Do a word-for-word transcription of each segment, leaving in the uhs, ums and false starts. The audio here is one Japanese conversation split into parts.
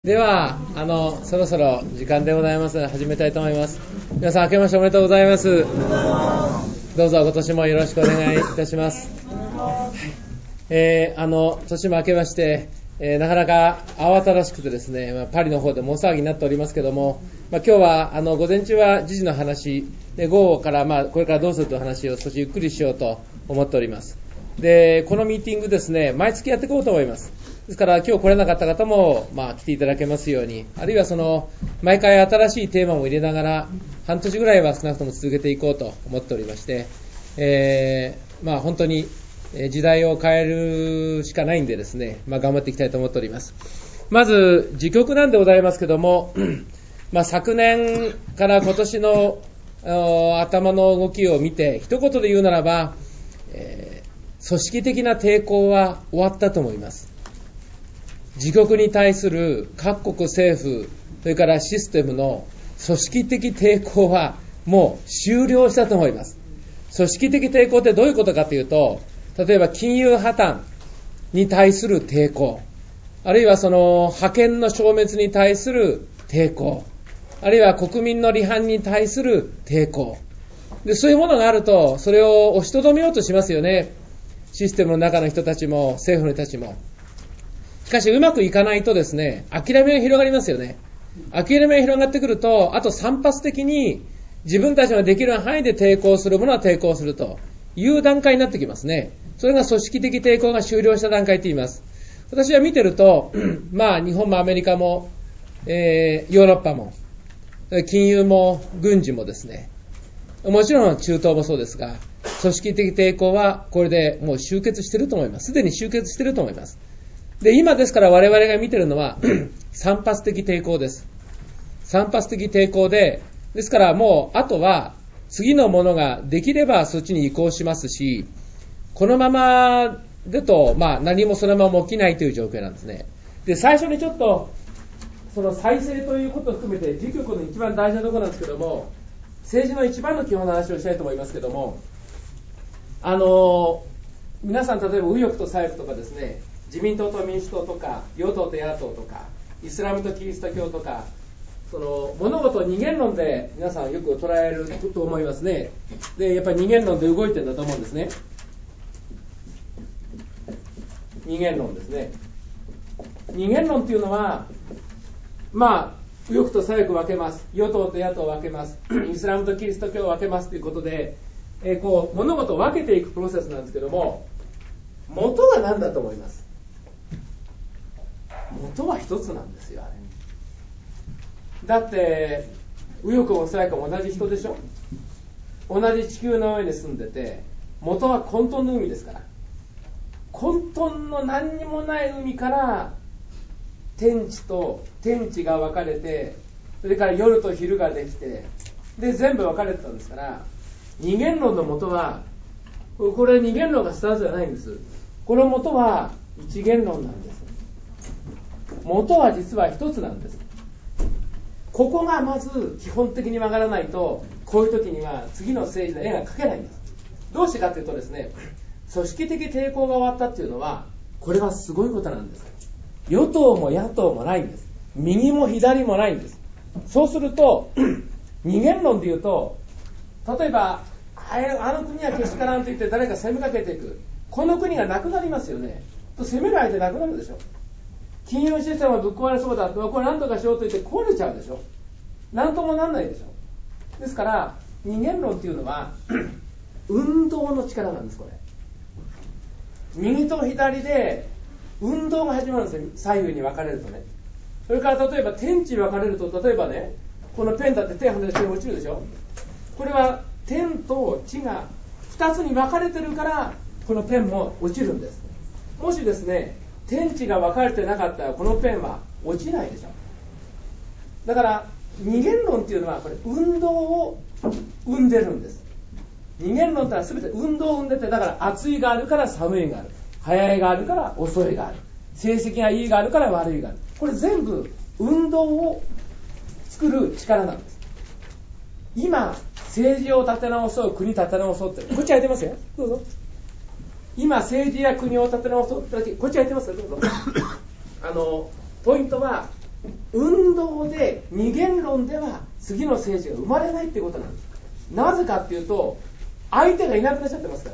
では、あの、そろそろ時間でございますので始めたいと思います。皆さん明けましておめでとうございます。どうぞ今年もよろしくお願いいたします。えー、あの、年も明けまして、えー、なかなか慌ただしくてですね、まあ、パリの方でも大騒ぎになっておりますけども、まあ、今日はあの午前中は時事の話で、午後からまあこれからどうするという話を少しゆっくりしようと思っております。で、このミーティングですね、毎月やっていこうと思います。ですから今日来れなかった方も、まあ、来ていただけますように、あるいはその毎回新しいテーマも入れながら半年ぐらいは少なくとも続けていこうと思っておりまして、えー、まあ本当に時代を変えるしかないんでですね、まあ頑張っていきたいと思っております。まず時局なんでございますけども、まあ昨年から今年の頭の動きを見て一言で言うならば、えー、組織的な抵抗は終わったと思います。自国に対する各国政府、それからシステムの組織的抵抗はもう終了したと思います。組織的抵抗ってどういうことかというと、例えば金融破綻に対する抵抗、あるいはその覇権の消滅に対する抵抗、あるいは国民の離反に対する抵抗で、そういうものがあるとそれを押しとどめようとしますよね。システムの中の人たちも政府の人たちも。しかしうまくいかないとですね、諦めが広がりますよね。諦めが広がってくると、あと散発的に自分たちのできる範囲で抵抗するものは抵抗するという段階になってきますね。それが組織的抵抗が終了した段階と言います。私は見てると、まあ日本もアメリカも、えー、ヨーロッパも金融も軍事もですね、もちろん中東もそうですが、組織的抵抗はこれでもう終結していると思います。すでに終結していると思います。で、今ですから我々が見てるのは散発的抵抗です。散発的抵抗で、ですからもうあとは次のものができればそっちに移行しますし、このままだとまあ何もそのまま起きないという状況なんですね。で、最初にちょっとその再生ということを含めて時局の一番大事なところなんですけども、政治の一番の基本の話をしたいと思いますけども、あの皆さん例えば右翼と左翼とかですね、自民党と民主党とか与党と野党とかイスラムとキリスト教とか、その物事を二元論で皆さんよく捉えると思いますね。で、やっぱり二元論で動いてるんだと思うんですね。二元論ですね。二元論っていうのは、まあ右翼と左翼分けます、与党と野党分けます、イスラムとキリスト教を分けますということで、えー、こう物事を分けていくプロセスなんですけども、元は何だと思います？元は一つなんですよ、あれ。だって右翼も左翼も同じ人でしょ。同じ地球の上に住んでて、元は混沌の海ですから、混沌の何にもない海から天地と天地が分かれて、それから夜と昼ができて、で全部分かれてたんですから、二元論の元はこれ二元論がスタートじゃないんです。この元は一元論なんです。元は実は一つなんです。ここがまず基本的に曲がらないと、こういう時には次の政治の絵が描けないんです。どうしてかというとですね、組織的抵抗が終わったっていうのは、これはすごいことなんです。与党も野党もないんです。右も左もないんです。そうすると二元論で言うと、例えばあの国はけしからんと言って誰か攻めかけていく、この国がなくなりますよね。と攻める相手なくなるでしょ。金融システムはぶっ壊れそうだと、これ何とかしようと言って壊れちゃうでしょ。何ともなんないでしょ。ですから二元論っていうのは運動の力なんです。これ右と左で運動が始まるんですよ。左右に分かれるとね。それから例えば天地に分かれると、例えばね、このペンだって手離して落ちるでしょ。これは天と地が二つに分かれてるから、このペンも落ちるんです。もしですね、天地が分かれてなかったらこのペンは落ちないでしょ。だから二元論っていうのはこれ運動を生んでるんです。二元論ってのは全て運動を生んでて、だから熱いがあるから寒いがある、早いがあるから遅いがある、成績がいいがあるから悪いがある。これ全部運動を作る力なんです。今政治を立て直そう、国立て直そうってこっち空いてますよ。どうぞ。今政治や国を立て直そうってこっち空いてますよ。どうぞ。あのポイントは運動で二元論では次の政治が生まれないってことなんです。なぜかっていうと相手がいなくなっちゃってますから。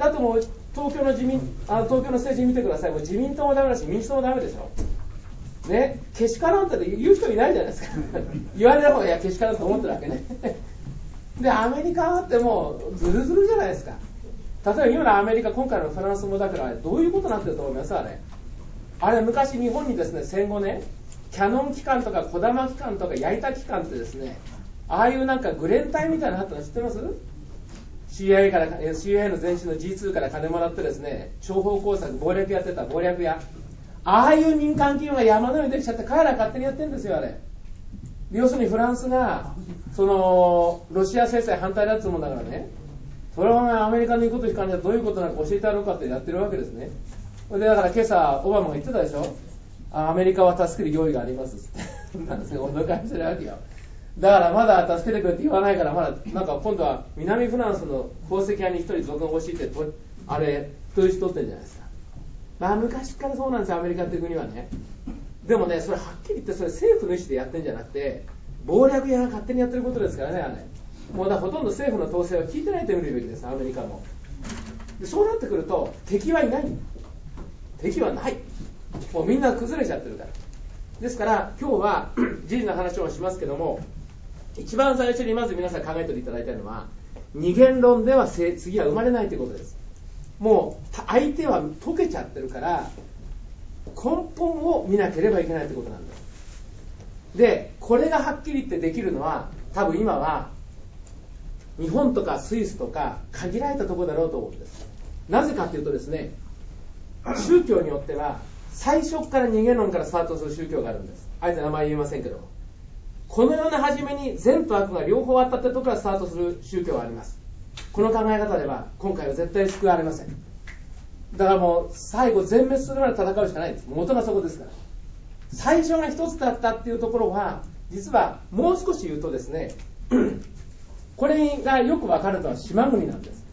だともう東京の自民あの東京の政治見てください。もう自民党もダメだし民主党もダメでしょね。けしからんって言う人いないじゃないですか言われればいやけしからんと思ってるわけねでアメリカってもうズルズルじゃないですか。例えば今のアメリカ、今回のフランスもだからどういうことになってると思います？あれあれ昔日本にですね、戦後ね、キャノン機関とか小玉機関とか矢板機関ってですね、ああいうなんかグレン隊みたいなのあったの知ってます？ シーアイエー から シーアイエー の前身の ジーツー から金もらってですね、諜報工作謀略やってた謀略屋、ああいう民間企業が山のようにできちゃって彼ら勝手にやってるんですよ。あれ要するにフランスがそのロシア制裁反対だってもんだからね、それはアメリカの言うこと聞かないとどういうことなのか教えてやろうかってやってるわけですね。でだから今朝オバマが言ってたでしょ、アメリカは助ける用意がありますってなんですよ、脅かしてるわけよ。だからまだ助けてくれって言わないから、まだなんか今度は南フランスの宝石屋に一人賊が欲しいってとあれ人質取ってるんじゃないですか。まあ昔からそうなんですよ、アメリカっていう国はね。でもね、それはっきり言ってそれ政府の意思でやってるんじゃなくて謀略屋が勝手にやってることですからね。あれもうだほとんど政府の統制は聞いてないと見るべきです、アメリカも。でそうなってくると敵はいない、敵はない、もうみんな崩れちゃってるから。ですから今日は時事の話をしますけども、一番最初にまず皆さん考えていただいたのは二元論では次は生まれないということです。もう相手は溶けちゃってるから根本を見なければいけないということなんです。でこれがはっきり言ってできるのは多分今は日本とかスイスとか限られたところだろうと思うんです。なぜかというとですね、宗教によっては最初から二元論からスタートする宗教があるんです。あえて名前言えませんけども、この世の初めに善と悪が両方あったってところからスタートする宗教があります。この考え方では今回は絶対救われません。だからもう最後全滅するまで戦うしかないんです。元がそこですから。最初が一つだったっていうところは実はもう少し言うとですねこれがよく分かるのは島国なんです。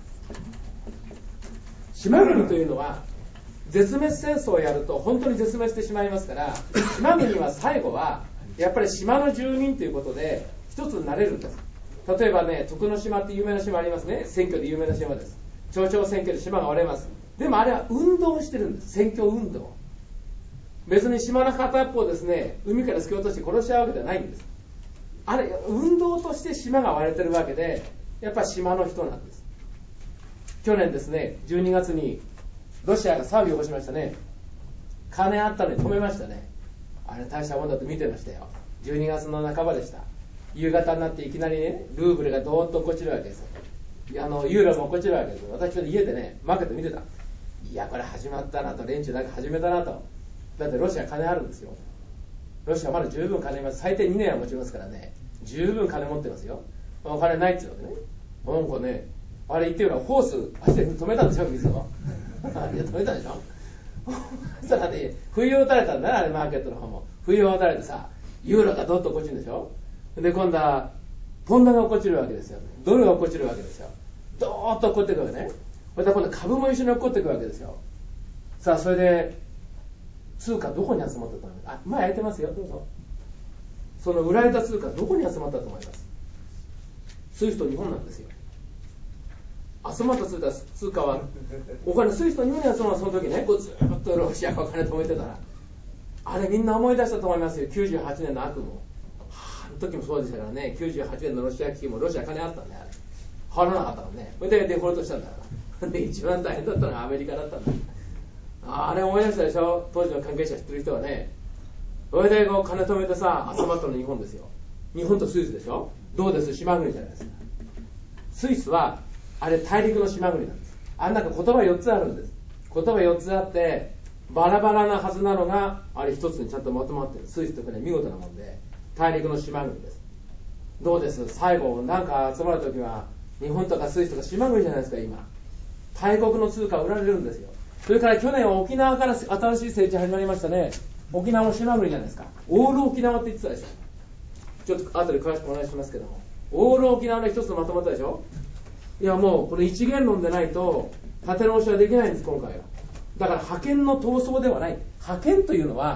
島国というのは絶滅戦争をやると本当に絶滅してしまいますから、島国は最後はやっぱり島の住民ということで一つになれるんです。例えばね、徳之島って有名な島ありますね。選挙で有名な島です。町長選挙で島が割れます。でもあれは運動をしてるんです。選挙運動。別に島の片一方ですね、海から突き落として殺し合うわけではないんです。あれ運動として島が割れてるわけで、やっぱり島の人なんです。去年ですね、じゅうにがつにロシアが騒ぎを起こしましたね。金あったのに止めましたね。あれ大したもんだと見てましたよ。じゅうにがつの半ばでした。夕方になっていきなりね、ルーブルがドーンと落っこちるわけですよ。あのユーロも落っこちるわけですよ。私は家でね、マーケット見てた。いやこれ始まったなと、連中なんか始めたなと。だってロシア金あるんですよ。ロシアまだ十分金います。最低にねんは持ちますからね、十分金持ってますよ。お金ないっていうわけね。なんかね、あれ言ってみればホース足で止めたんでしょ、水をいや止めたでしょそしたらね、不意を打たれたんだな、あれマーケットの方も不意を打たれてさ、ユーロがどっと落っこちるんでしょ。で今度はポンドが落っこちるわけですよ。ドルが落っこちるわけですよ。ドーッと落っこっていくわけね。また今度株も一緒に落っこっていくわけですよ。さあそれで通貨どこに集まったと思います？あ、前空いてますよ、どうぞ。その売られた通貨どこに集まったと思います？スイスと日本なんですよ。集まった通貨、通貨はお金スイスと日本に集まった。その時ね、こうずっとロシアがお金止めてたら、あれみんな思い出したと思いますよ。きゅうじゅうはちねんの悪夢、はあ、あの時もそうでしたからね。きゅうじゅうはちねんのロシア危機もロシア金あったんだよ。あれ払わなかったからね。それでデフォルトしたんだからで一番大変だったのがアメリカだったんだ。あれ思い出したでしょ、当時の関係者知ってる人はね。それでこう金止めてさ集まったの日本ですよ。日本とスイスでしょ。どうです？島国じゃないですか。スイスはあれ大陸の島国なんです。あん中言葉よっつあるんです。言葉よっつあってバラバラなはずなのがあれ一つにちゃんとまとまってる。スイスとかね、見事なもんで大陸の島国です。どうです？最後なんか集まるときは日本とかスイスとか島国じゃないですか。今大国の通貨売られるんですよ。それから去年は沖縄から新しい政治始まりましたね。沖縄も島国じゃないですか。オール沖縄って言ってたでしょ。ちょっと後で詳しくお話ししますけども、オール沖縄の一つのまとまったでしょ。いやもうこれ一元論でないと立て直しはできないんです今回は。だから覇権の闘争ではない。覇権というのは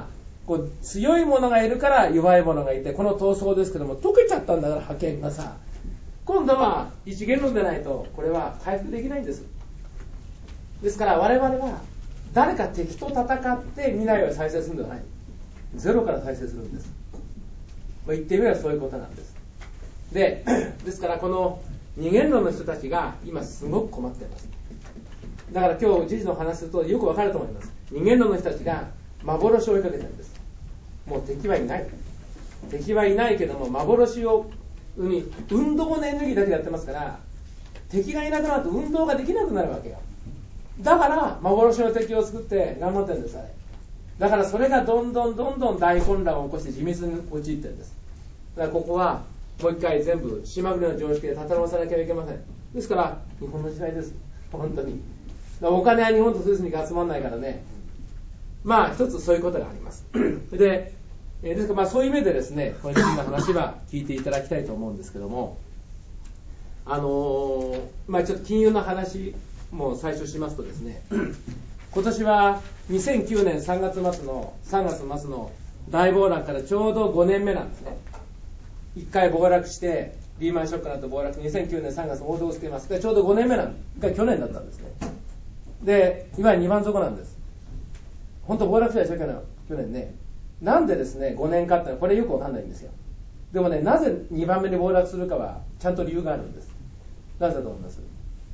こう強い者がいるから弱い者がいて、この闘争ですけども、解けちゃったんだから覇権がさ、今度は一元論でないとこれは回復できないんです。ですから我々は誰か敵と戦って未来を再生するんではない、ゼロから再生するんです。まあ、言ってみればそういうことなんです。で、ですからこの二元論の人たちが今すごく困っています。だから今日事実の話するとよくわかると思います。二元論の人たちが幻を追いかけてるんです。もう敵はいない。敵はいないけども幻を生み、運動のエネルギーだけやってますから、敵がいなくなると運動ができなくなるわけよ。だから幻の敵を作って頑張ってるんです、あれ。だからそれがどんどんどんどん大混乱を起こして自滅に陥ってるんです。だからここはもう一回全部島国の常識で立て直さなきゃいけません。ですから日本の時代です、本当に。お金は日本とスイスにしか集まらないからね。まあ一つそういうことがあります。で、えー、ですからまあそういう意味でですね、この自分の話は聞いていただきたいと思うんですけども、あのー、まあちょっと金融の話も最初しますとですね、今年はにせんきゅうねんさんがつまつのさんがつ末の大暴落からちょうどごねんめなんですね。いっかい暴落してリーマンショックなど暴落、にせんきゅうねんさんがつ大道していますが、ちょうどごねんめなんが去年だったんですね。で、いわゆるにばん底なんです。本当暴落したでしょ、去年去年ね。なんでですねごねんかってのはこれよくわかんないんですよ。でもね、なぜにばんめに暴落するかはちゃんと理由があるんです。なぜだと思います？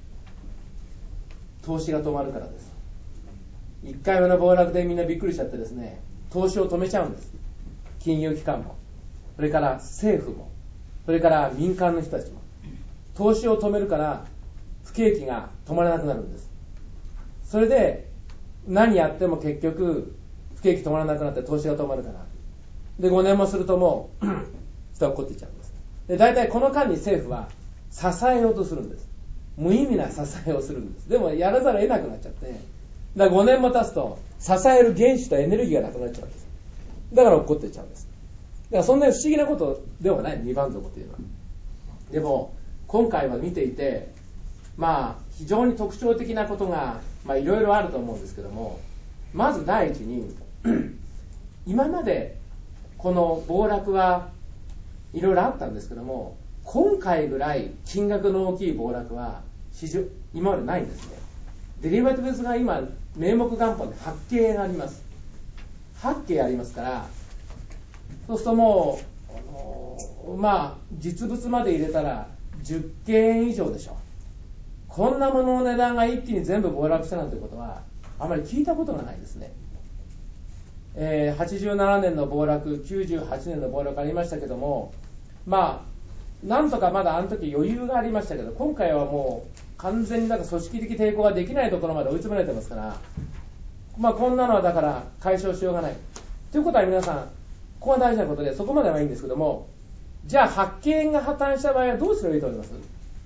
投資が止まるからです。いっかいめの暴落でみんなびっくりしちゃってですね、投資を止めちゃうんです。金融機関も、それから政府も、それから民間の人たちも。投資を止めるから不景気が止まらなくなるんです。それで何やっても結局不景気止まらなくなって投資が止まるから、でごねんもするともう人が起こっていっちゃうんです。で大体この間に政府は支えようとするんです。無意味な支えをするんです。でもやらざるを得なくなっちゃって、だからごねんも経つと支える原子とエネルギーがなくなっちゃうんです。だから起こっていっちゃうんです。だからそんな不思議なことではない二番底というのは。でも今回は見ていて、まあ非常に特徴的なことがまあいろいろあると思うんですけども、まず第一に今までこの暴落はいろいろあったんですけども、今回ぐらい金額の大きい暴落は市場今までないんですね。デリバティブスが今名目元本ではちけいがあります。はちけいありますから、そうするともう、あのー、まあ実物まで入れたらじゅっけん以上でしょ。こんなものの値段が一気に全部暴落したなんてことはあまり聞いたことがないですね。えー、はちじゅうななねんの暴落、きゅうじゅうはちねんの暴落ありましたけども、まあなんとかまだあの時余裕がありましたけど、今回はもう完全になんか組織的抵抗ができないところまで追い詰められてますから、まあこんなのはだから解消しようがないということは、皆さんここが大事なことで、そこまではいいんですけども、じゃあはちけいが破綻した場合はどうすればいいと思います？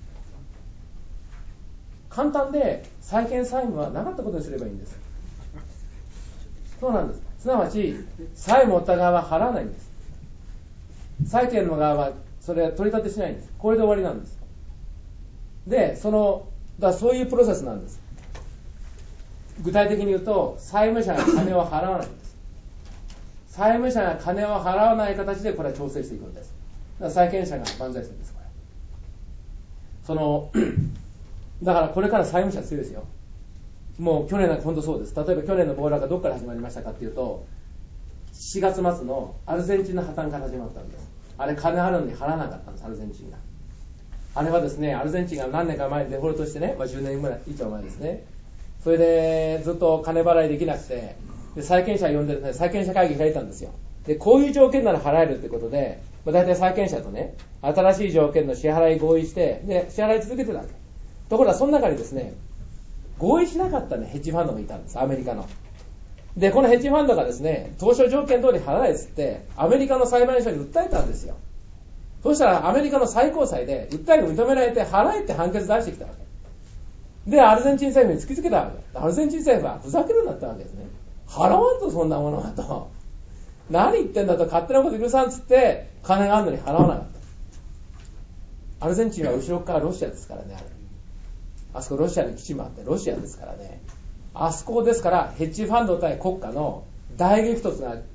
簡単で、債権債務はなかったことにすればいいんです。そうなんです。すなわち債務を負った側は払わないんです。債権の側はそれは取り立てしないんです。これで終わりなんです。で、そのだそういうプロセスなんです。具体的に言うと、債務者が金を払わないんです。債務者が金を払わない形でこれは調整していくんです。だから債権者が万歳するんです。これそのだからこれから債務者強いですよ。もう去年なんか本当そうです。例えば去年の暴落がどこから始まりましたかっていうと、しがつまつのアルゼンチンの破綻から始まったんです。あれ金あるのに払わなかったんです、アルゼンチンが。あれはですね、アルゼンチンが何年か前にデフォルトしてね、まあ、じゅうねんぐらい以上前ですね。それでずっと金払いできなくて、で債権者を呼んでですね、債権者会議開いたんですよ。でこういう条件なら払えるってことで、まあ、大体債権者とね、新しい条件の支払い合意して、で支払い続けてたわけ。ところがその中にですね、合意しなかったねヘッジファンドがいたんです、アメリカの。でこのヘッジファンドがですね、当初条件通り払えっつってアメリカの裁判所に訴えたんですよ。そしたらアメリカの最高裁で訴えが認められて払えって判決出してきたわけで、アルゼンチン政府に突きつけたわけ。アルゼンチン政府はふざけるんだったわけですね。払わんとそんなものはと、何言ってんだと、勝手なこと許さんっつって金があるのに払わなかった。アルゼンチンは後ろ側ロシアですからね。あれあそこロシアの基地もあってロシアですからね。あそこですからヘッジファンド対国家の大激突が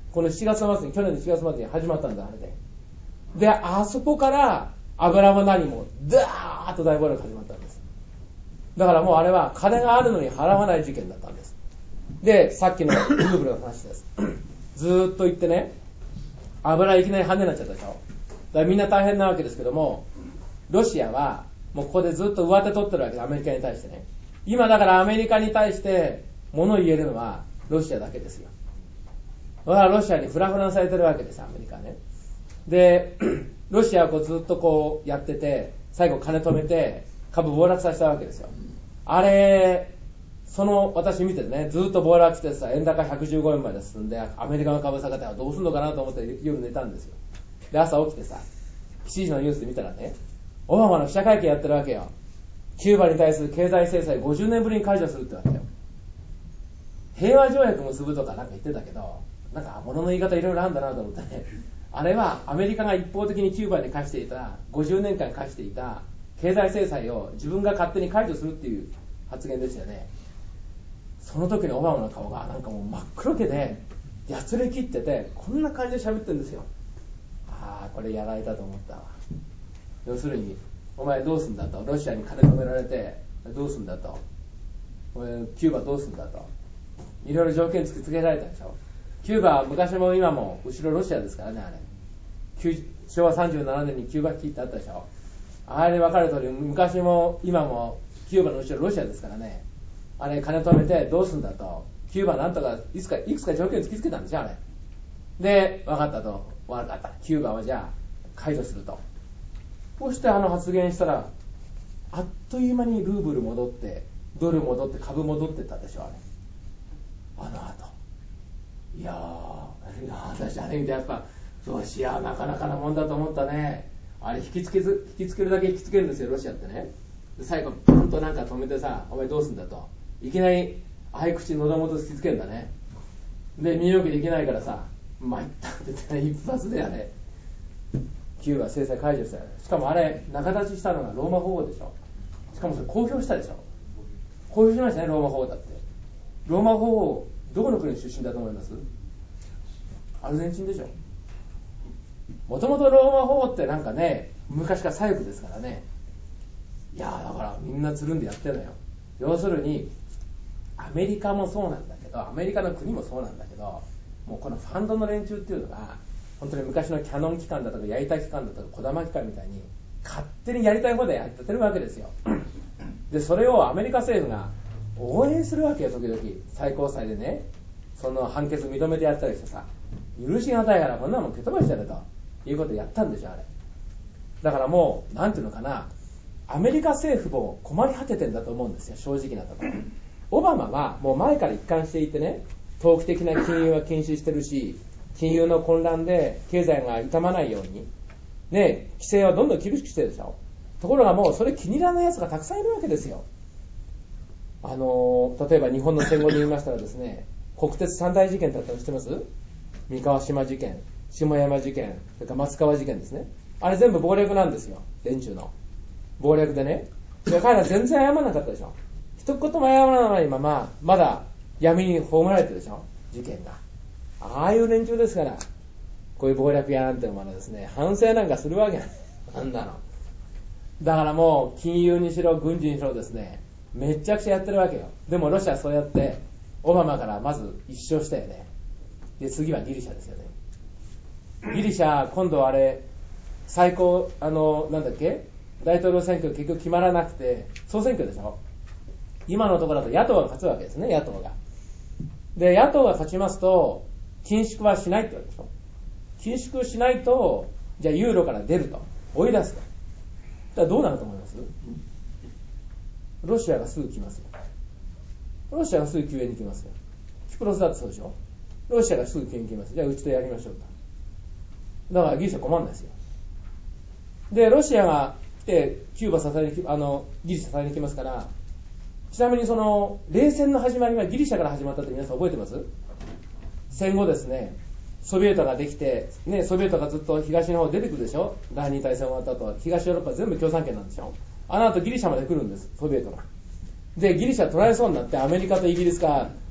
このしちがつ末に、去年のしちがつ末に始まったんだ、あれで。で、あそこから油も何もダーッと大暴落始まったんです。だからもうあれは金があるのに払わない事件だったんです。で、さっきのルーブルの話です。ずーっと言ってね、油いきなり跳ねになっちゃったでしょ。だからみんな大変なわけですけども、ロシアはもうここでずっと上手取ってるわけです、アメリカに対してね。今だからアメリカに対して物を言えるのはロシアだけですよ。だからロシアにフラフラにされてるわけです、アメリカね。で、ロシアはこうずっとこうやってて、最後金止めて株暴落させたわけですよ。あれ、その私見ててね、ずっと暴落してさ、円高ひゃくじゅうごえんまで進んで、アメリカの株下がってはどうすんのかなと思って夜寝たんですよ。で、朝起きてさ、しちじのニュースで見たらね、オバマの記者会見やってるわけよ。キューバに対する経済制裁ごじゅうねんぶりに解除するってわけよ。平和条約結ぶとかなんか言ってたけど、なんか物の言い方いろいろあるんだなと思ってね。あれはアメリカが一方的にキューバに課していた、ごじゅうねんかん課していた経済制裁を自分が勝手に解除するっていう発言でしたよね。その時のオバマの顔がなんかもう真っ黒けで、やつれ切ってて、こんな感じで喋ってるんですよ。ああ、これやられたと思ったわ。要するに、お前どうすんだと、ロシアに金止められてどうすんだと、お前キューバどうすんだと、いろいろ条件突きつけられたでしょ。キューバは昔も今も後ろロシアですからね。あれしょうわさんじゅうななねんにキューバ危機ってあったでしょ。あれ分かる通り、昔も今もキューバの後ろロシアですからね。あれ金止めてどうすんだと、キューバなんとかいくつかいくつか条件突きつけたんでしょ、あれで。分かったと、分かった、キューバはじゃあ解除すると。そしてあの発言したら、あっという間にルーブル戻ってドル戻って株戻ってったでしょ、あれ。あの後いやー、いや私あれ見てやっぱロシアはなかなかなもんだと思ったね。あれ引きつけず引きつけるだけ引きつけるんですよ、ロシアってね。で最後パンとなんか止めてさ、お前どうすんだと、いきなり合口喉元突きつけるんだね。で身動きできないからさ、参ったって言ってね、一発であれキューバ制裁解除したよね。しかもあれ仲立ちしたのがローマ法王でしょ。しかもそれ公表したでしょ。公表しましたね、ローマ法王だって。ローマ法王どこの国出身だと思います？アルゼンチンでしょ。もともとローマ法王ってなんかね、昔から左翼ですからね。いやだからみんなつるんでやってるのよ。要するにアメリカもそうなんだけど、アメリカの国もそうなんだけど、もうこのファンドの連中っていうのが本当に昔のキャノン機関だとかやりたい機関だとか小玉機関みたいに勝手にやりたい放題やってるわけですよ。でそれをアメリカ政府が応援するわけよ。時々最高裁でね、その判決認めてやったりしてさ、許しがたいからこんなもん蹴飛ばしてやるということをやったんでしょ、あれ。だからもうなんていうのかな、アメリカ政府も困り果ててんだと思うんですよ、正直なところ。オバマはもう前から一貫していてね、投機的な金融は禁止してるし、金融の混乱で経済が傷まないようにね、規制はどんどん厳しくしてるでしょ。ところがもうそれ気に入らない奴がたくさんいるわけですよ。あの例えば日本の戦後で言いましたらですね、国鉄三大事件だったの知ってます？三河島事件、下山事件、それから松川事件ですね。あれ全部謀略なんですよ、連中の謀略でね。で彼ら全然謝らなかったでしょ。一言も謝らないまままだ闇に葬られてるでしょ、事件が。ああいう連中ですから、こういう謀略やなんてのもですね、反省なんかするわけない。あんなの。だからもう金融にしろ軍事にしろですね、めっちゃくちゃやってるわけよ。でもロシアはそうやってオバマからまず一勝したよね。で次はギリシャですよね。ギリシャ今度あれ最高あのなんだっけ大統領選挙結局決まらなくて総選挙でしょ。今のところだと野党が勝つわけですね、野党が。で野党が勝ちますと緊縮はしないって言われるでしょ。緊縮しないとじゃあユーロから出ると追い出すと。だからどうなると思います？ロシアがすぐ来ますよ。ロシアがすぐ救援に来ますよ。キプロスだってそうでしょ。ロシアがすぐ救援に来ます。じゃあうちとやりましょうと。だからギリシャ困るんですよ。でロシアが来てキューバ支えにあのギリシャ支えに来ますから。ちなみにその冷戦の始まりはギリシャから始まったって皆さん覚えてます？戦後ですね、ソビエトができて、ね、ソビエトがずっと東の方出てくるでしょ。第二次大戦終わった後は東ヨーロッパ全部共産圏なんでしょ。あの後ギリシャまで来るんです、ソビエトが。でギリシャ取られそうになってアメリカとイギリスが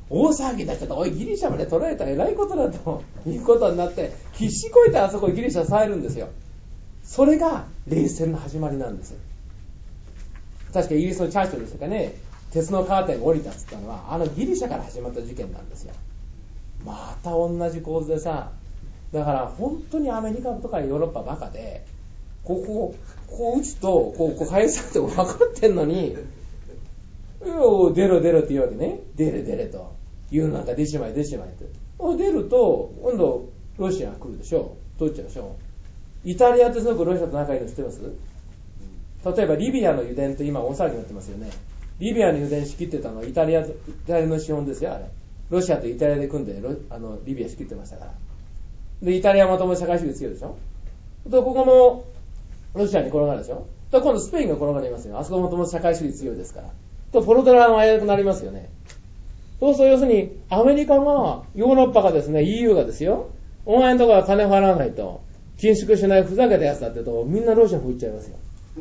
大騒ぎだっちゃった。おい、ギリシャまで取られたら偉いことだということになって、必死こいてあそこギリシャさえるんですよ。それが冷戦の始まりなんですよ。確かイギリスのチャーチルでしたかね、鉄のカーテンが降りたって言ったのは、あのギリシャから始まった事件なんですよ。また同じ構図でさ、だから本当にアメリカとかヨーロッパバカで、ここ、こう打つと、こう、こう返されて分かってんのに、出ろ出ろって言うわけね。出れ出れと。言うなんか出しまい出しまいって。出ると、今度、ロシアが来るでしょ。取っちゃうでしょ。イタリアってすごくロシアと仲いいの知ってます？例えばリビアの油田って今大騒ぎになってますよね。リビアの油田仕切ってたのはイタリア、イタリアの資本ですよ、あれ。ロシアとイタリアで組んで、ロあのリビア仕切ってましたから。で、イタリアはまともに社会主義強いでしょ。で、ここもロシアに転がるでしょ。で、今度スペインが転がりますよ。あそこもともと社会主義強いですから。と、ポルトガルも危うくなりますよね。そうすると、要するに、アメリカが、ヨーロッパがですね、イーユー がですよ、お前のところは金払わないと、緊縮しないふざけたやつだって言うと、みんなロシアに吹っちゃいますよ。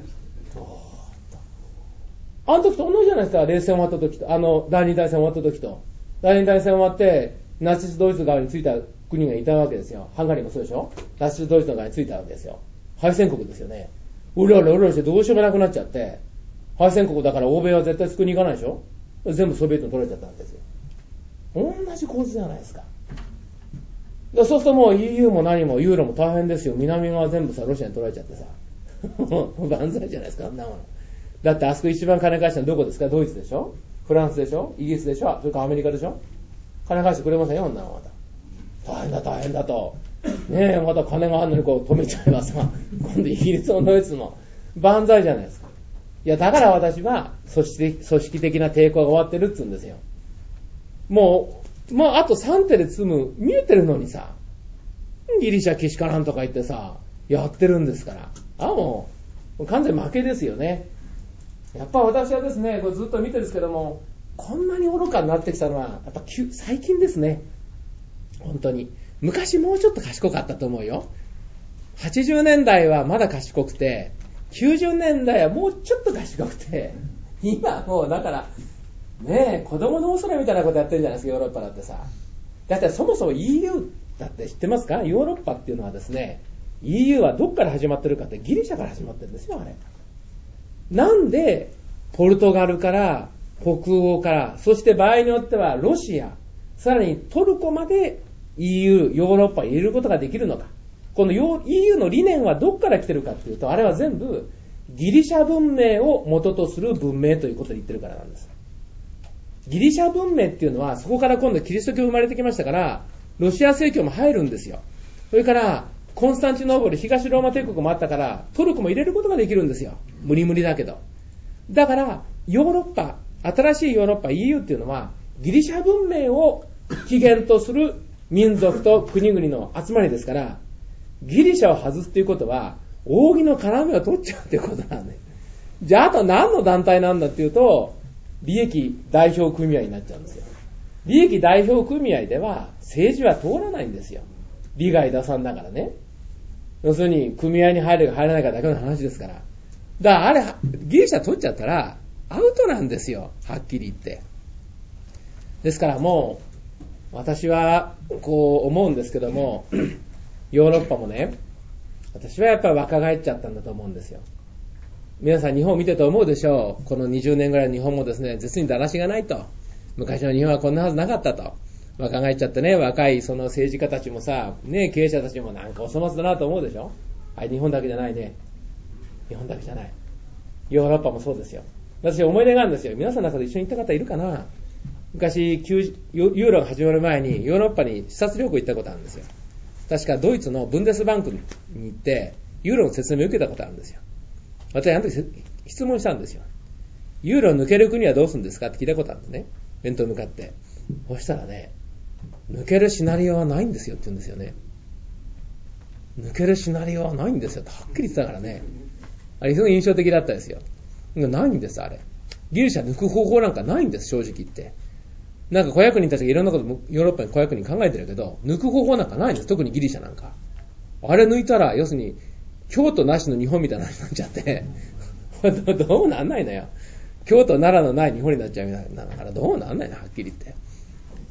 あの時と同じじゃないですか、冷戦終わった時と、あの、第二大戦終わった時と。第二大戦終わって、ナチスドイツ側についた国がいたわけですよ。ハンガリーもそうでしょ。ナチスドイツの側についたわけですよ。敗戦国ですよね。うろうろうろしてどうしようもなくなっちゃって、敗戦国だから欧米は絶対救いに行かないでしょ。全部ソビエトに取られちゃったんですよ。同じ構図じゃないですか。そうするともう イーユー も何もユーロも大変ですよ。南側全部さ、ロシアに取られちゃってさ。万歳じゃないですか、あんなもの。だってあそこ一番金返したのどこですか？ドイツでしょ、フランスでしょ、イギリスでしょ、それからアメリカでしょ。金返してくれませんよ、あんなのまた。大変だ大変だと。ねえ、また金があるのにこう止めちゃえばさ、今度イギリスもドイツも万歳じゃないですか。いや、だから私は組織的、組織的な抵抗が終わってるっつうんですよ。もう、もうあとさん手で積む、見えてるのにさ、ギリシャ、キシカランとか言ってさ、やってるんですから。あ、もう、完全に負けですよね。やっぱ私はですね、これずっと見てるんですけども、こんなに愚かになってきたのは、やっぱ最近ですね。本当に。昔もうちょっと賢かったと思うよ。はちじゅうねんだいはまだ賢くて、きゅうじゅうねんだいはもうちょっと賢くて、今もうだから、ねえ、子供の恐れみたいなことやってるじゃないですか、ヨーロッパだってさ。だってそもそも イーユー だって知ってますか？ヨーロッパっていうのはですね、イーユー はどっから始まってるかってギリシャから始まってるんですよ、あれ。なんで、ポルトガルから、北欧から、そして場合によってはロシア、さらにトルコまで イーユー、ヨーロッパに入れることができるのか。この イーユー の理念はどっから来てるかっていうと、あれは全部ギリシャ文明を元とする文明ということを言ってるからなんです。ギリシャ文明っていうのは、そこから今度キリスト教生まれてきましたから、ロシア正教も入るんですよ。それから、コンスタンチノープル、東ローマ帝国もあったから、トルコも入れることができるんですよ。無理無理だけど。だから、ヨーロッパ、新しいヨーロッパ イーユー っていうのは、ギリシャ文明を起源とする民族と国々の集まりですから、ギリシャを外すっていうことは、扇の要を取っちゃうっていうことなんで。じゃあ、あと何の団体なんだっていうと、利益代表組合になっちゃうんですよ。利益代表組合では、政治は通らないんですよ。利害打算だからね。要するに、組合に入るか入らないかだけの話ですから。だからあれ、ギリシャ取っちゃったら、アウトなんですよ。はっきり言って。ですからもう、私は、こう思うんですけども、ヨーロッパもね、私はやっぱり若返っちゃったんだと思うんですよ。皆さん日本を見てて思うでしょう。このにじゅうねんぐらいの日本もですね、実にだらしがないと。昔の日本はこんなはずなかったと。若返っちゃってね、若いその政治家たちもさ、ね、経営者たちもなんかお粗末だなと思うでしょ。はい、日本だけじゃないね。日本だけじゃない。ヨーロッパもそうですよ。私思い出があるんですよ。皆さんの中で一緒に行った方いるかな。昔、ユーロが始まる前にヨーロッパに視察旅行行ったことあるんですよ。確かドイツのブンデスバンクに行って、ユーロの説明を受けたことあるんですよ。私、あの時質問したんですよ。ユーロを抜ける国はどうするんですかって聞いたことあるんですね。面と向かって。そしたらね、抜けるシナリオはないんですよって言うんですよね。抜けるシナリオはないんですよってはっきり言ってたからね。あれ、すごい印象的だったですよ。ないんです、あれ。ギリシャ抜く方法なんかないんです、正直言って。なんか子役人たちがいろんなことヨーロッパに子役人考えてるけど、抜く方法なんかないんです、特にギリシャなんか。あれ抜いたら、要するに、京都なしの日本みたいな話になっちゃって、どうなんないのよ。京都奈良のない日本になっちゃうみたいなから、どうなんないの、はっきり言って。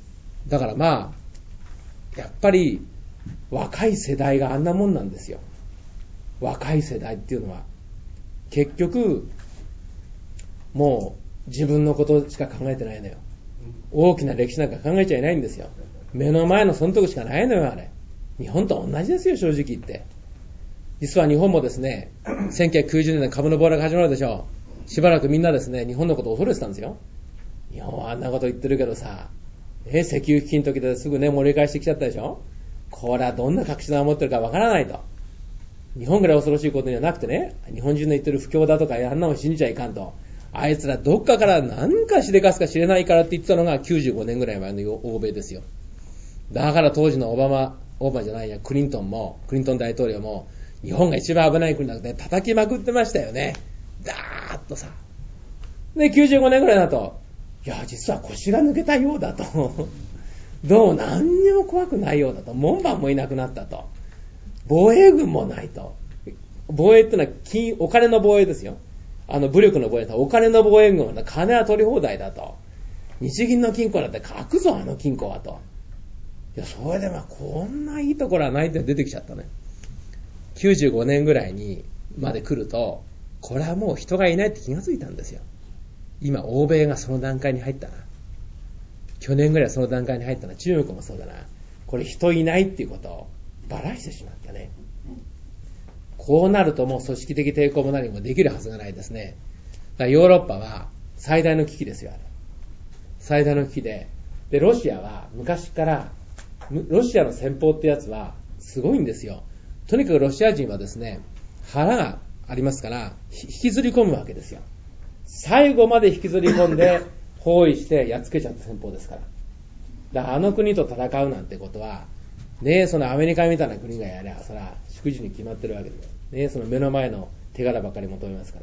だからまあ、やっぱり若い世代があんなもんなんですよ。若い世代っていうのは。結局、もう自分のことしか考えてないのよ。大きな歴史なんか考えちゃいないんですよ。目の前のそのとこしかないのよ、あれ。日本と同じですよ、正直言って。実は日本もですね、せんきゅうひゃくきゅうじゅうねんの株の暴落が始まるでしょう。しばらくみんなですね、日本のことを恐れてたんですよ。日本はあんなこと言ってるけどさ、え石油危機の時ですぐね、盛り返してきちゃったでしょ。これはどんな確信を持ってるかわからないと。日本ぐらい恐ろしいことにはなくてね、日本人の言ってる不況だとか、あんなの信じちゃいかんと。あいつらどっかから何かしでかすか知れないからって言ってたのがきゅうじゅうごねんぐらい前の欧米ですよ。だから当時のオバマ、オバマじゃないや、クリントンも、クリントン大統領も、日本が一番危ない国だって叩きまくってましたよね。ダーッとさ。で、きゅうじゅうごねんぐらいだと、いや、実は腰が抜けたようだと。どう何にも怖くないようだと。門番もいなくなったと。防衛軍もないと。防衛ってのは金、お金の防衛ですよ。あの武力の防衛だと。お金の防衛軍は金は取り放題だと。日銀の金庫だって書くぞ、あの金庫はと。いや、それでまあこんないいところはないって出てきちゃったね。きゅうじゅうごねんぐらいにまで来ると、これはもう人がいないって気がついたんですよ。今欧米がその段階に入ったな。去年ぐらいその段階に入ったな。中国もそうだな。これ人いないっていうことをばらしてしまったね。こうなるともう組織的抵抗も何もできるはずがないですね。だからヨーロッパは最大の危機ですよ、あれ。最大の危機で。で、ロシアは昔から、ロシアの戦法ってやつはすごいんですよ。とにかくロシア人はですね、腹がありますから、引きずり込むわけですよ。最後まで引きずり込んで、包囲してやっつけちゃった戦法ですから。だからあの国と戦うなんてことは、ねえ、そのアメリカみたいな国がやれば、そら、祝辞に決まってるわけです。ねえ、その目の前の手柄ばっかり求めますから。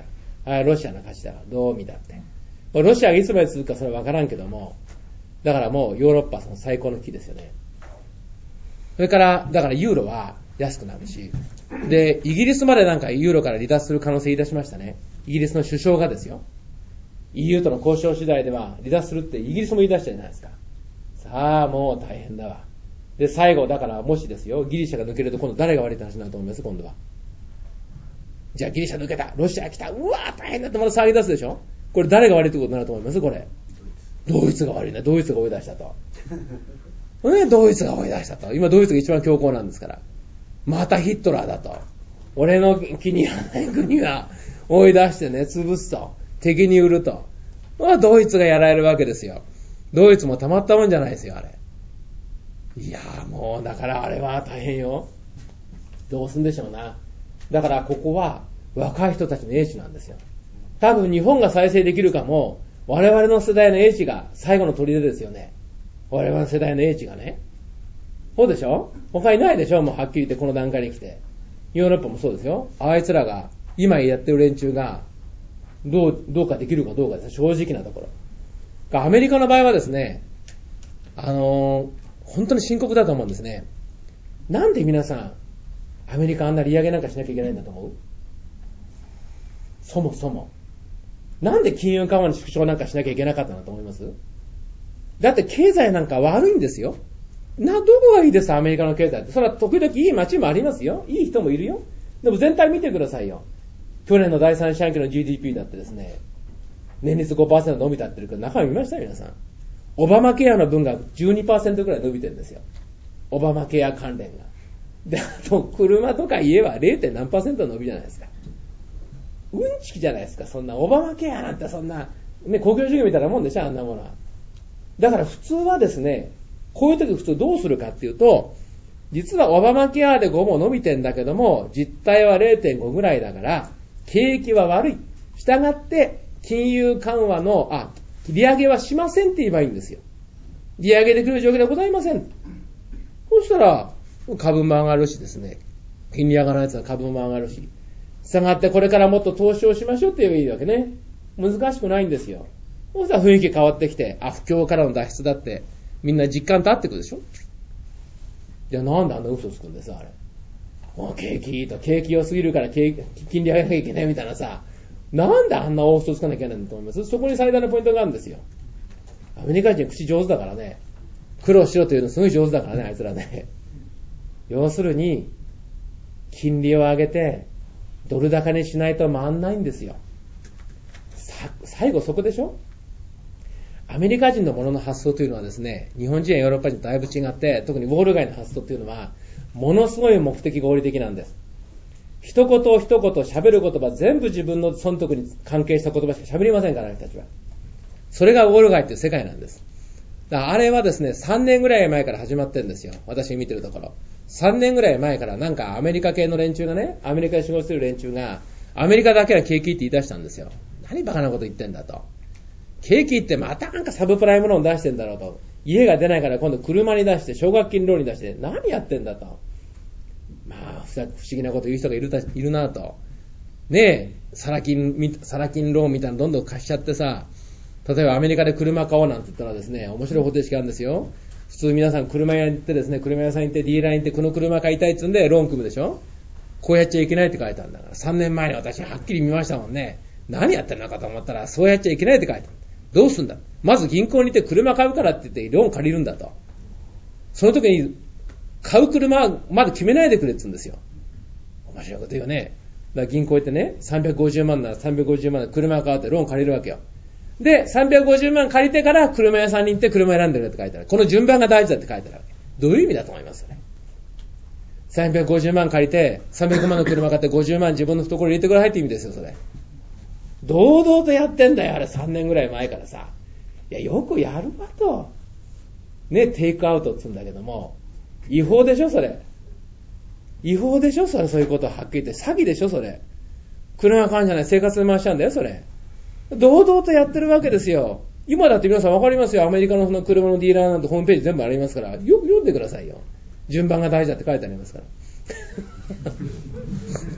あ、ロシアの勝ちだわ。どう見たって。ロシアがいつまで続くかそれはわからんけども、だからもうヨーロッパはその最高の危機ですよね。それから、だからユーロは安くなるし、で、イギリスまでなんかユーロから離脱する可能性言い出しましたね。イギリスの首相がですよ。イーユー との交渉次第では離脱するってイギリスも言い出したじゃないですか。さあ、もう大変だわ。で、最後、だからもしですよ、ギリシャが抜けると今度誰が悪いって話になると思います、今度は。じゃあギリシャ抜けた、ロシア来た、うわー大変だってまた騒ぎ出すでしょ。これ誰が悪いってことになると思います、これ。ドイツが悪いね、ドイツが追い出したと。ね、ドイツが追い出したと。今ドイツが一番強硬なんですから。またヒットラーだと。俺の気に入らない国は追い出してね、潰すと。敵に売ると。まあ、ドイツがやられるわけですよ。ドイツもたまったもんじゃないですよ、あれ。いやーもう、だからあれは大変よ。どうすんでしょうな。だからここは若い人たちの英知なんですよ。多分日本が再生できるかも、我々の世代の英知が最後の砦ですよね。我々の世代の英知がね。そうでしょ？他いないでしょ？もうはっきり言ってこの段階に来て。ヨーロッパもそうですよ。あいつらが、今やってる連中が、どう、どうかできるかどうかです。正直なところ。アメリカの場合はですね、あのー、本当に深刻だと思うんですね。なんで皆さん、アメリカあんな利上げなんかしなきゃいけないんだと思う？そもそも。なんで金融緩和の縮小なんかしなきゃいけなかったんだと思います？だって経済なんか悪いんですよ。な、どこがいいですか、アメリカの経済って。それは時々いい街もありますよ。いい人もいるよ。でも全体見てくださいよ。去年の第三四半期の ジーディーピー だってですね、年率 ごパーセント 伸びたってるけど、中身見ました皆さん。オバマケアの分が じゅうにパーセント くらい伸びてるんですよ。オバマケア関連が。で、あと、車とか家は ゼロ. 何パーセント伸びじゃないですか。うんちきじゃないですか。そんな、オバマケアなんてそんな、ね、公共主義みたいなもんでしょ、あんなものは。だから普通はですね、こういう時普通どうするかっていうと、実はオバマケアでごも伸びてんだけども、実態は ゼロてんご ぐらいだから、景気は悪い。したがって、金融緩和の、あ、利上げはしませんって言えばいいんですよ。利上げできる状況ではございません。そしたら、株も上がるしですね、金利上がらないやつは株も上がるし、したがってこれからもっと投資をしましょうって言えばいいわけね。難しくないんですよ。そしたら雰囲気変わってきて、あ、不況からの脱出だって、みんな実感と合ってくるでしょ。じゃあなんであんな嘘つくんですあれ。もう景気いいと、景気良すぎるから景金利上げなきゃいけないみたいなさ、なんであんな大嘘つかなきゃいけないんだと思います。そこに最大のポイントがあるんですよ。アメリカ人口上手だからね、 苦労しろというのすごい上手だからね、あいつらね。要するに、金利を上げて、ドル高にしないと回んないんですよ。さ、最後そこでしょ？アメリカ人のものの発想というのはですね、日本人やヨーロッパ人とだいぶ違って、特にウォール街の発想というのは、ものすごい目的合理的なんです。一言一言喋る言葉、全部自分の損得に関係した言葉しか喋りませんから、あなたたちは。それがウォール街という世界なんです。だからあれはですね、さんねんぐらい前から始まってるんですよ。私見てるところ。さんねんぐらい前からなんかアメリカ系の連中がね、アメリカで仕事してる連中が、アメリカだけは景気って言い出したんですよ。何バカなこと言ってんだと。景気ってまたなんかサブプライムローン出してんだろうと。家が出ないから今度車に出して、奨学金ローンに出して、何やってんだと。まあ、不思議なこと言う人がいるた、いるなと。ねえ、サラ金、サラ金ローンみたいなのどんどん貸しちゃってさ、例えばアメリカで車買おうなんて言ったらですね、面白い方程式があるんですよ。普通皆さん車屋に行ってですね、車屋さんに行ってディーラーに行ってこの車買いたいっつうんでローン組むでしょ。こうやっちゃいけないって書いてあるんだから。さんねんまえに私はっきり見ましたもんね。何やってんのかと思ったら、そうやっちゃいけないって書いてある。どうすんだ。まず銀行に行って車買うからって言ってローン借りるんだと。その時に買う車はまだ決めないでくれって言うんですよ。面白いこと言うよね。だから銀行行ってね、さんびゃくごじゅうまんならさんびゃくごじゅうまんで車買うってローン借りるわけよ。で、さんびゃくごじゅうまん借りてから車屋さんに行って車選んでるって書いてある。この順番が大事だって書いてあるわけ。どういう意味だと思いますよね。さんびゃくごじゅうまん借りて、さんびゃくまんの車買ってごじゅうまん自分の懐に入れてくださいって意味ですよ、それ。堂々とやってんだよ、あれさんねんぐらい前からさ。いや、よくやるわと。ね、テイクアウトって言うんだけども、違法でしょ、それ。違法でしょ、それ、そういうことははっきり言って。詐欺でしょ、それ。車買うんじゃない、生活で回しちゃうんだよ、それ。堂々とやってるわけですよ。今だって皆さんわかりますよ。アメリカのその車のディーラーなんてホームページ全部ありますから、よく読んでくださいよ。順番が大事だって書いてありますから。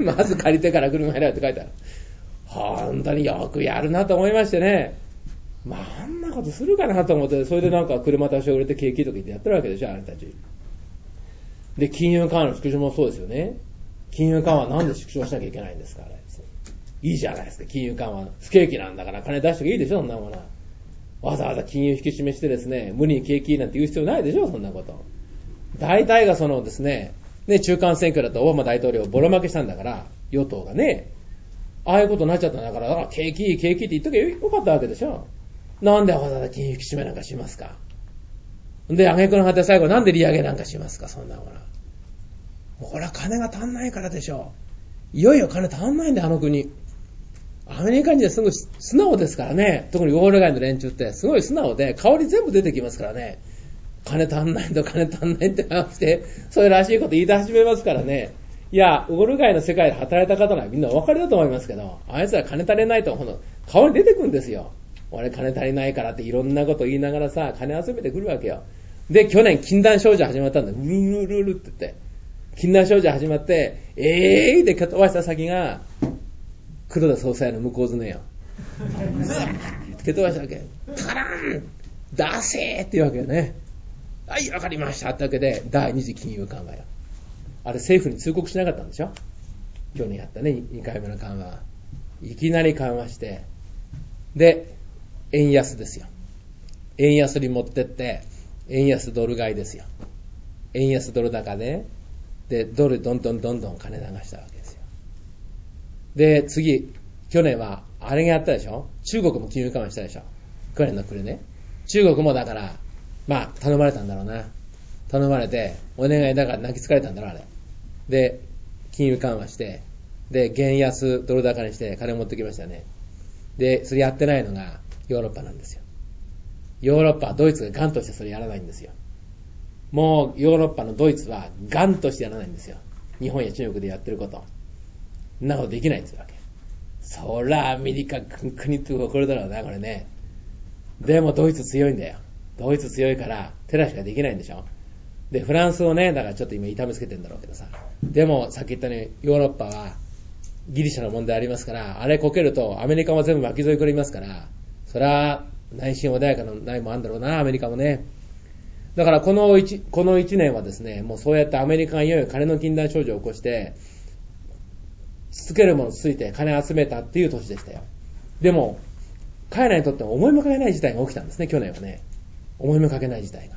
まず借りてから車選ぶって書いてある。本当によくやるなと思いましてね。まあ、あんなことするかなと思って、それでなんか車多少売れて景気とか言ってやってるわけでしょ、あれたち。で、金融緩和の縮小もそうですよね。金融緩和なんで縮小しなきゃいけないんですか、あれ。いいじゃないですか、金融緩和。不景気なんだから金出してもいいでしょ、そんなものは。わざわざ金融引き締めしてですね、無理に景気なんて言う必要ないでしょ、そんなこと。大体がそのですね、ね、中間選挙だとオバマ大統領ボロ負けしたんだから、与党がね、ああいうことになっちゃったんだから、だから景気いい、景気って言っときゃよかったわけでしょ。なんでわざわざ金融引き締めなんかしますか。で、挙句の果て最後なんで利上げなんかしますか、そんなもの。もうこれは金が足んないからでしょ。いよいよ金足んないんだよ、あの国。アメリカ人はすごい素直ですからね。特にウォール街の連中ってすごい素直で、香り全部出てきますからね。金足んないと金足んないって話して、そういうらしいこと言い出始めますからね。いや、ウォール街の世界で働いた方ならみんなお分かりだと思いますけど、あいつら金足りないと、ほんと顔に出てくるんですよ。俺金足りないからっていろんなこと言いながらさ、金集めてくるわけよ。で、去年禁断症状始まったんだ。うるるるるって言って。禁断症状始まって、えーいで蹴飛ばした先が、黒田総裁の向こうずねよ。ずーっと蹴飛ばしたわけ。カラン出せーって言うわけよね。はい、わかりましたってわけで、第二次金融緩和よ。あれ政府に通告しなかったんでしょ、去年やったね、にかいめの緩和。いきなり緩和して、で、円安ですよ。円安に持ってって、円安ドル買いですよ。円安ドル高で、で、ドルどんどんどんどん金流したわけですよ。で、次、去年は、あれがやったでしょ、中国も金融緩和したでしょ、去年の暮れね。中国もだから、まあ、頼まれたんだろうな。頼まれて、お願いだから泣きつかれたんだろう、あれ。で、金融緩和して、で、元安ドル高にして金持ってきましたよね。で、それやってないのがヨーロッパなんですよ。ヨーロッパはドイツがガンとしてそれやらないんですよ。もうヨーロッパのドイツはガンとしてやらないんですよ。日本や中国でやってること。そんなことできないんですよわけ。そらアメリカ国って怒るだろうな、これね。でもドイツ強いんだよ。ドイツ強いから手出しができないんでしょ。で、フランスをね、だからちょっと今痛めつけてんだろうけどさ。でもさっき言ったようにヨーロッパはギリシャの問題ありますから、あれこけるとアメリカも全部巻き添えくれますから、それは内心穏やかなないもあるんだろうな、アメリカもね。だからこの一、この一年はですね、もうそうやってアメリカがいよいよ金の禁断症状を起こして、つけるものついて金集めたっていう年でしたよ。でも、彼らにとっても思いもかけない事態が起きたんですね、去年はね。思いもかけない事態が。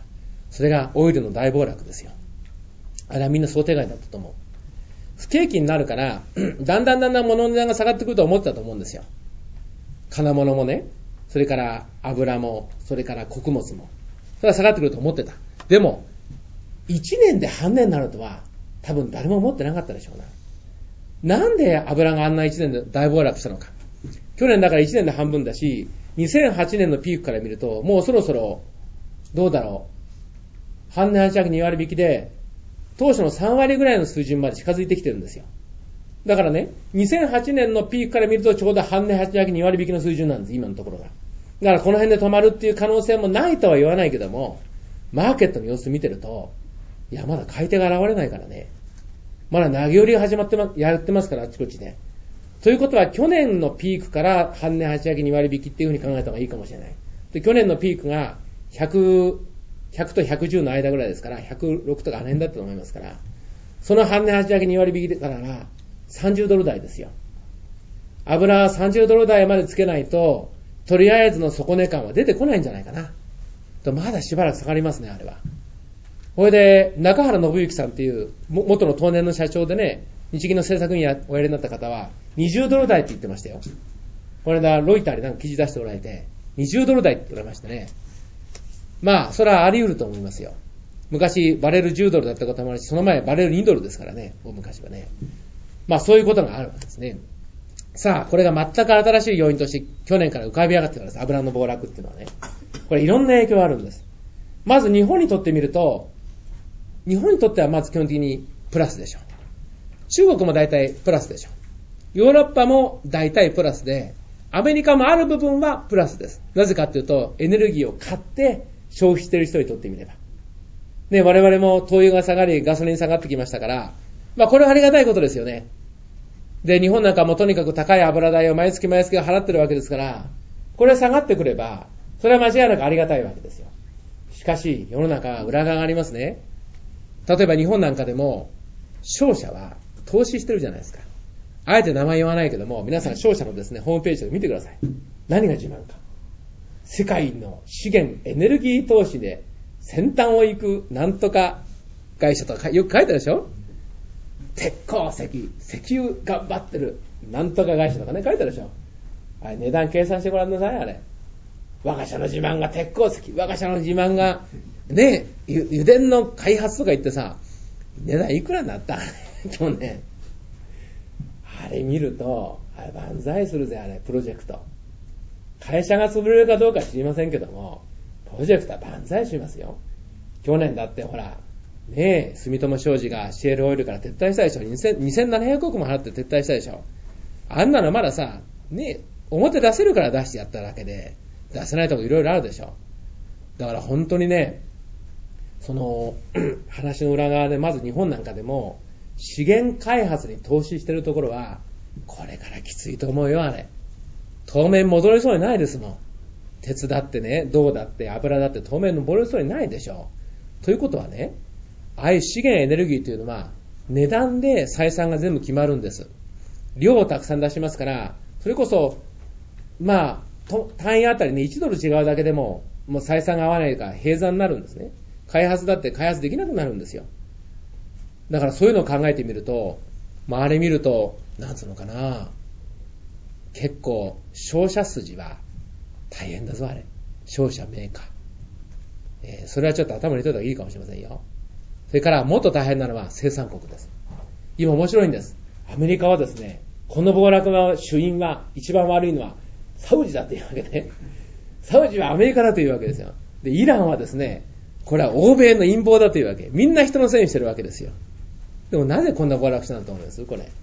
それがオイルの大暴落ですよ。あれはみんな想定外だったと思う。不景気になるから、だんだんだんだん物の値段が下がってくると思ってたと思うんですよ。金物もね、それから油も、それから穀物も。それは下がってくると思ってた。でも、いちねんで半値になるとは、多分誰も思ってなかったでしょうな。なんで油があんないちねんで大暴落したのか。去年だからいちねんで半分だし、にせんはちねんのピークから見ると、もうそろそろ、どうだろう。半値はちわりにわり引きで、当初のさんわりぐらいの水準まで近づいてきてるんですよ。だからね、にせんはちねんのピークから見るとちょうど半値はちわりにわり引きの水準なんです、今のところが。だからこの辺で止まるっていう可能性もないとは言わないけども、マーケットの様子見てると、いや、まだ買い手が現れないからね。まだ投げ売りが始まってま、やってますから、あっちこっちで。ということは、去年のピークから半値はちわりにわり引きっていうふうに考えた方がいいかもしれない。で、去年のピークがひゃく、ひゃくとひゃくじゅうの間ぐらいですから、ひゃくろくとかあの辺だったと思いますから、その半値はちわりにわり引きからがさんじゅうドル台ですよ。油はさんじゅうドル台までつけないと、とりあえずの底値感は出てこないんじゃないかな。とまだしばらく下がりますね、あれは。これで、中原信之さんっていう、元の東電の社長でね、日銀の政策員おやりになった方は、にじゅうドル台って言ってましたよ。これだ、ロイターでなんか記事出しておられて、にじゅうドル台って言われましたね。まあ、それはあり得ると思いますよ。昔、バレルじゅうドルだったこともあるし、その前、バレルにドルですからね、大昔はね。まあ、そういうことがあるわけですね。さあ、これが全く新しい要因として、去年から浮かび上がってからです。油の暴落っていうのはね。これいろんな影響があるんです。まず日本にとってみると、日本にとってはまず基本的にプラスでしょう。中国も大体プラスでしょう。ヨーロッパも大体プラスで、アメリカもある部分はプラスです。なぜかというと、エネルギーを買って消費している人にとってみれば。ね、我々も灯油が下がり、ガソリン下がってきましたから、まあこれはありがたいことですよね。で、日本なんかもとにかく高い油代を毎月毎月払ってるわけですから、これ下がってくれば、それは間違いなくありがたいわけですよ。しかし、世の中は裏側がありますね。例えば日本なんかでも、商社は投資してるじゃないですか。あえて名前言わないけども、皆さん商社のですね、ホームページを見てください。何が自慢か。世界の資源、エネルギー投資で先端を行くなんとか会社とかよく書いてあるでしょ。鉄鉱石、石油頑張ってるなんとか会社とかね、書いてあるでしょ。あれ値段計算してごらんなさい、あれ。我が社の自慢が鉄鉱石、我が社の自慢がね、油田の開発とか言ってさ、値段いくらになった去年。あれ見ると、あれ万歳するぜ、あれ、プロジェクト。会社が潰れるかどうか知りませんけども、プロジェクトは万歳しますよ。去年だってほら、ねえ、住友商事がシェールオイルから撤退したでしょ。にせんななひゃくおくも払って撤退したでしょ。あんなのまださ、ねえ、表出せるから出してやっただけで、出せないとこいろいろあるでしょ。だから本当にね、その話の裏側でまず日本なんかでも資源開発に投資してるところはこれからきついと思うよ。あれ当面戻れそうにないですもん。鉄だってね、銅だって油だって当面戻れそうにないでしょう。ということはね、ああいう資源エネルギーというのは値段で採算が全部決まるんです。量をたくさん出しますから、それこそまあ単位あたりにいちドル違うだけでももう採算が合わないから閉山になるんですね。開発だって開発できなくなるんですよ。だからそういうのを考えてみると、まあ、あれ見るとなんつうのかな、結構商社筋は大変だぞあれ。商社メーカー、えー、それはちょっと頭に入れておいた方がいいかもしれませんよ。それからもっと大変なのは生産国です。今面白いんです。アメリカはですね、この暴落の主因は一番悪いのはサウジだというわけで、サウジはアメリカだというわけですよ。でイランはですね、これは欧米の陰謀だというわけ。みんな人のせいにしてるわけですよ。でもなぜこんな暴落したんだと思いますこれ。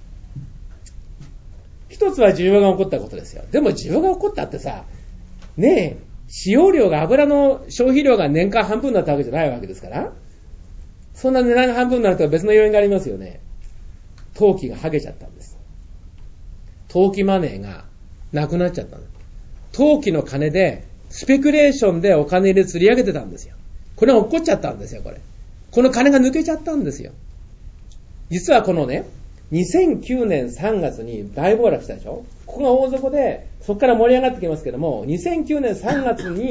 一つは需要が起こったことですよ。でも需要が起こったってさ、ねえ、使用量が、油の消費量が年間半分になったわけじゃないわけですから、そんな値段が半分になると別の要因がありますよね。投機が剥げちゃったんです。投機マネーがなくなっちゃったんです。投機の金で、スペクレーションでお金で釣り上げてたんですよ。これは落っこっちゃったんですよ、これ。この金が抜けちゃったんですよ。実はこのね、にせんきゅうねんさんがつに大暴落したでしょ。ここが大底で、そこから盛り上がってきますけども、にせんきゅうねんさんがつに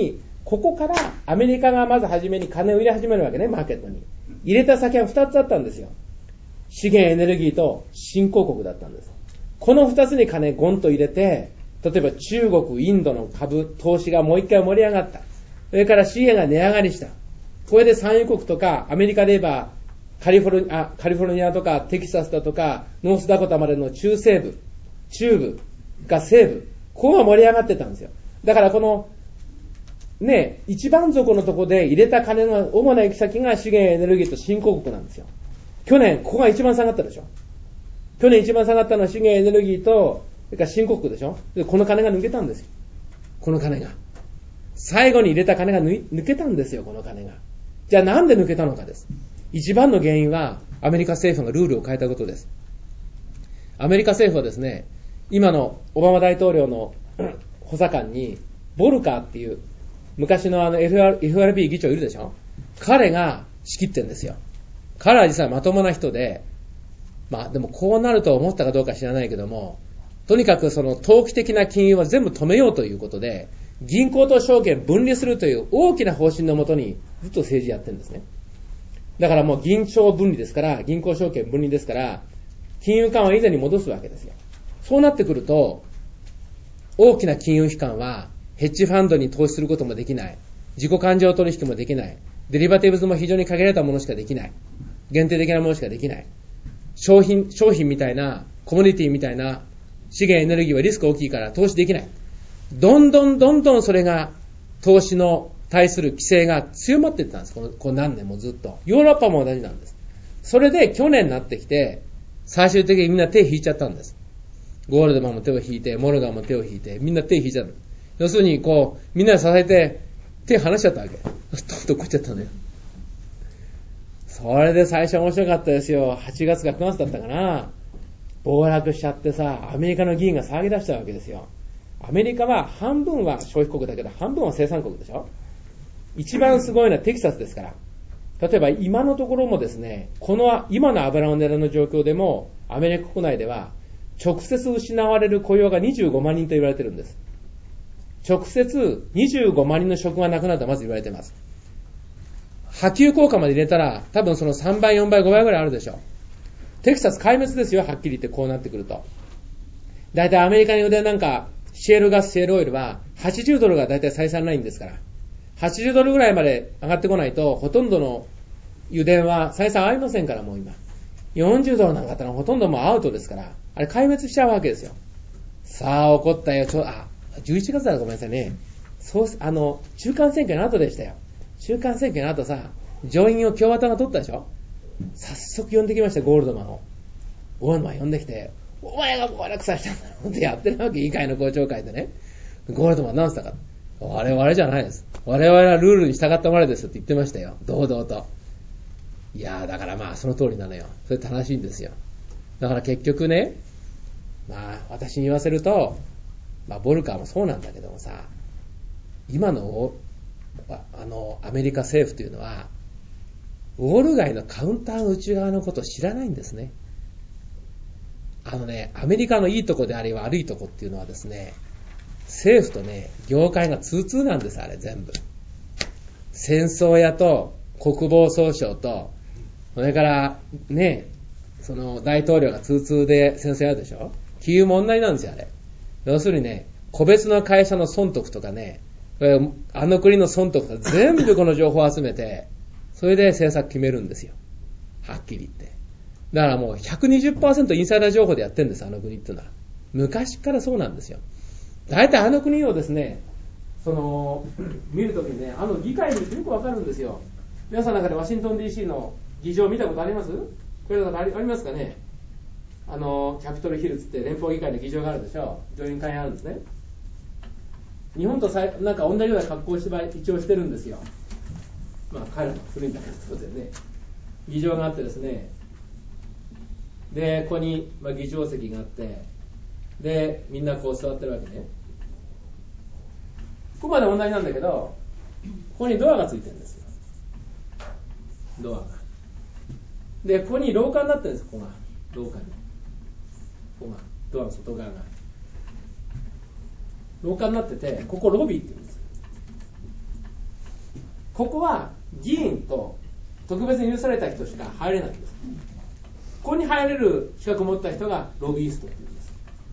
ここからアメリカがまず初めに金を入れ始めるわけね、マーケットに。入れた先はふたつあったんですよ。資源エネルギーと新興国だったんです。このふたつに金ゴンと入れて、例えば中国、インドの株、投資がもう一回盛り上がった。それから資源が値上がりした。これで産油国とか、アメリカで言えばカリフォルニア、カリフォルニアとかテキサスだとか、ノースダコタまでの中西部、中部が西部、ここが盛り上がってたんですよ。だからこの、ね、一番底のところで入れた金の主な行き先が資源エネルギーと新興国なんですよ。去年、ここが一番下がったでしょ。去年一番下がったのは資源エネルギーと、それから新興国でしょ。で、この金が抜けたんですよ。この金が。最後に入れた金が抜けたんですよ、この金が。じゃあなんで抜けたのかです。一番の原因は、アメリカ政府がルールを変えたことです。アメリカ政府はですね、今のオバマ大統領の補佐官に、ボルカーっていう、昔のあの エフアールピー 議長いるでしょ。彼が仕切ってるんですよ。彼は実はまともな人で、まあでもこうなると思ったかどうか知らないけども、とにかくその投機的な金融は全部止めようということで、銀行と証券分離するという大きな方針のもとにずっと政治やってるんですね。だからもう銀証分離ですから、銀行証券分離ですから、金融緩和以前に戻すわけですよ。そうなってくると、大きな金融機関はヘッジファンドに投資することもできない。自己勘定取引もできない。デリバティブズも非常に限られたものしかできない。限定的なものしかできない。商品、商品みたいな、コモディティみたいな資源エネルギーはリスク大きいから投資できない。どんどんどんどんそれが投資の対する規制が強まっていったんです。この、この何年もずっと。ヨーロッパも同じなんです。それで去年になってきて、最終的にみんな手引いちゃったんです。ゴールドマンも手を引いて、モルガンも手を引いて、みんな手引いちゃった。要するにこう、みんなで支えて手離しちゃったわけ。どっこっちゃったのよ。それで最初面白かったですよ。はちがつかくがつだったかな。暴落しちゃってさ、アメリカの議員が騒ぎ出したわけですよ。アメリカは半分は消費国だけど半分は生産国でしょ。一番すごいのはテキサスですから。例えば今のところもですね、この今の油の値段の状況でもアメリカ国内では直接失われる雇用がにじゅうごまんにんと言われてるんです。直接にじゅうごまんにんの職がなくなるとまず言われています。波及効果まで入れたら多分そのさんばいよんばいごばいぐらいあるでしょ。テキサス壊滅ですよ、はっきり言ってこうなってくると。だいたいアメリカのでなんかシェールガス、シェールオイルははちじゅうドルがだいたい採算ラインですから、はちじゅうドルぐらいまで上がってこないとほとんどの油田は採算合いませんから、もう今よんじゅうドルなんかあったらほとんどもうアウトですから、あれ壊滅しちゃうわけですよ。さあ起こったよ。ちょあじゅういちがつだらごめんなさいね。そうあの中間選挙の後でしたよ。中間選挙の後さ、上院を共和党が取ったでしょ。早速呼んできました、ゴールドマンを。ゴールドマン呼んできて、お前が暴落させたんだろってやってるわけ、議会の公聴会でね。ゴールドマン何つったか。我々じゃないです。我々はルールに従ったまでですって言ってましたよ。堂々と。いやーだからまあその通りなのよ。それ正しいんですよ。だから結局ね、まあ私に言わせると、まあボルカーもそうなんだけどもさ、今のあのアメリカ政府というのはウォール街のカウンターの内側のことを知らないんですね。あのね、アメリカのいいとこであり悪いとこっていうのはですね、政府とね、業界が通通なんです、あれ全部。戦争屋と国防総省と、それからね、その大統領が通通で戦争やるでしょ。金融問題なんですよ、あれ。要するにね、個別の会社の損得とかね、あの国の損得とか全部この情報を集めて、それで政策決めるんですよ。はっきり言って。だからもう ひゃくにじゅっパーセント インサイダー情報でやってるんです、あの国っていうのは。昔からそうなんですよ。大体あの国をですね、その見るときにね、あの議会によくわかるんですよ。皆さんの中でワシントン ディーシー の議場見たことあります？これだとありますかね。あのキャピトルヒルズって連邦議会の議場があるでしょ。上院会にあるんですね。日本とさなんか同じような格好をしば一応してるんですよ。まあ彼らの古いんだけど当然ね。議場があってですね。でここに、まあ、議長席があって、でみんなこう座ってるわけね。ここまで同じなんだけど、ここにドアがついてるんですよ。ドアが。でここに廊下になってるんです。ここが廊下に。ここがドアの外側が廊下になってて、ここロビーって言うんです。 ここは議員と特別に許された人しか入れないんです。ここに入れる資格を持った人がロビーストっていうんです。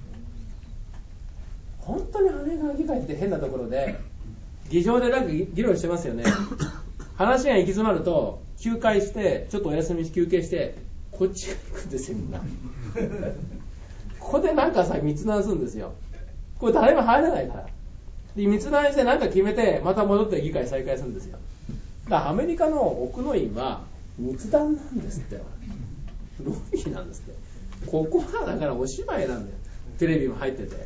本当にアメリカの議会って変なところで、議場でなんか議論してますよね。話が行き詰まると休会してちょっとお休み休憩してこっちが行くんですよ、みんな。ここでなんかさ密談するんですよ。これ誰も入れないから。で密談してなんか決めてまた戻って議会再開するんですよ。だからアメリカの奥の院は密談なんですって。ロビーなんですって。ここはだからお芝居なんだよ。テレビも入ってて。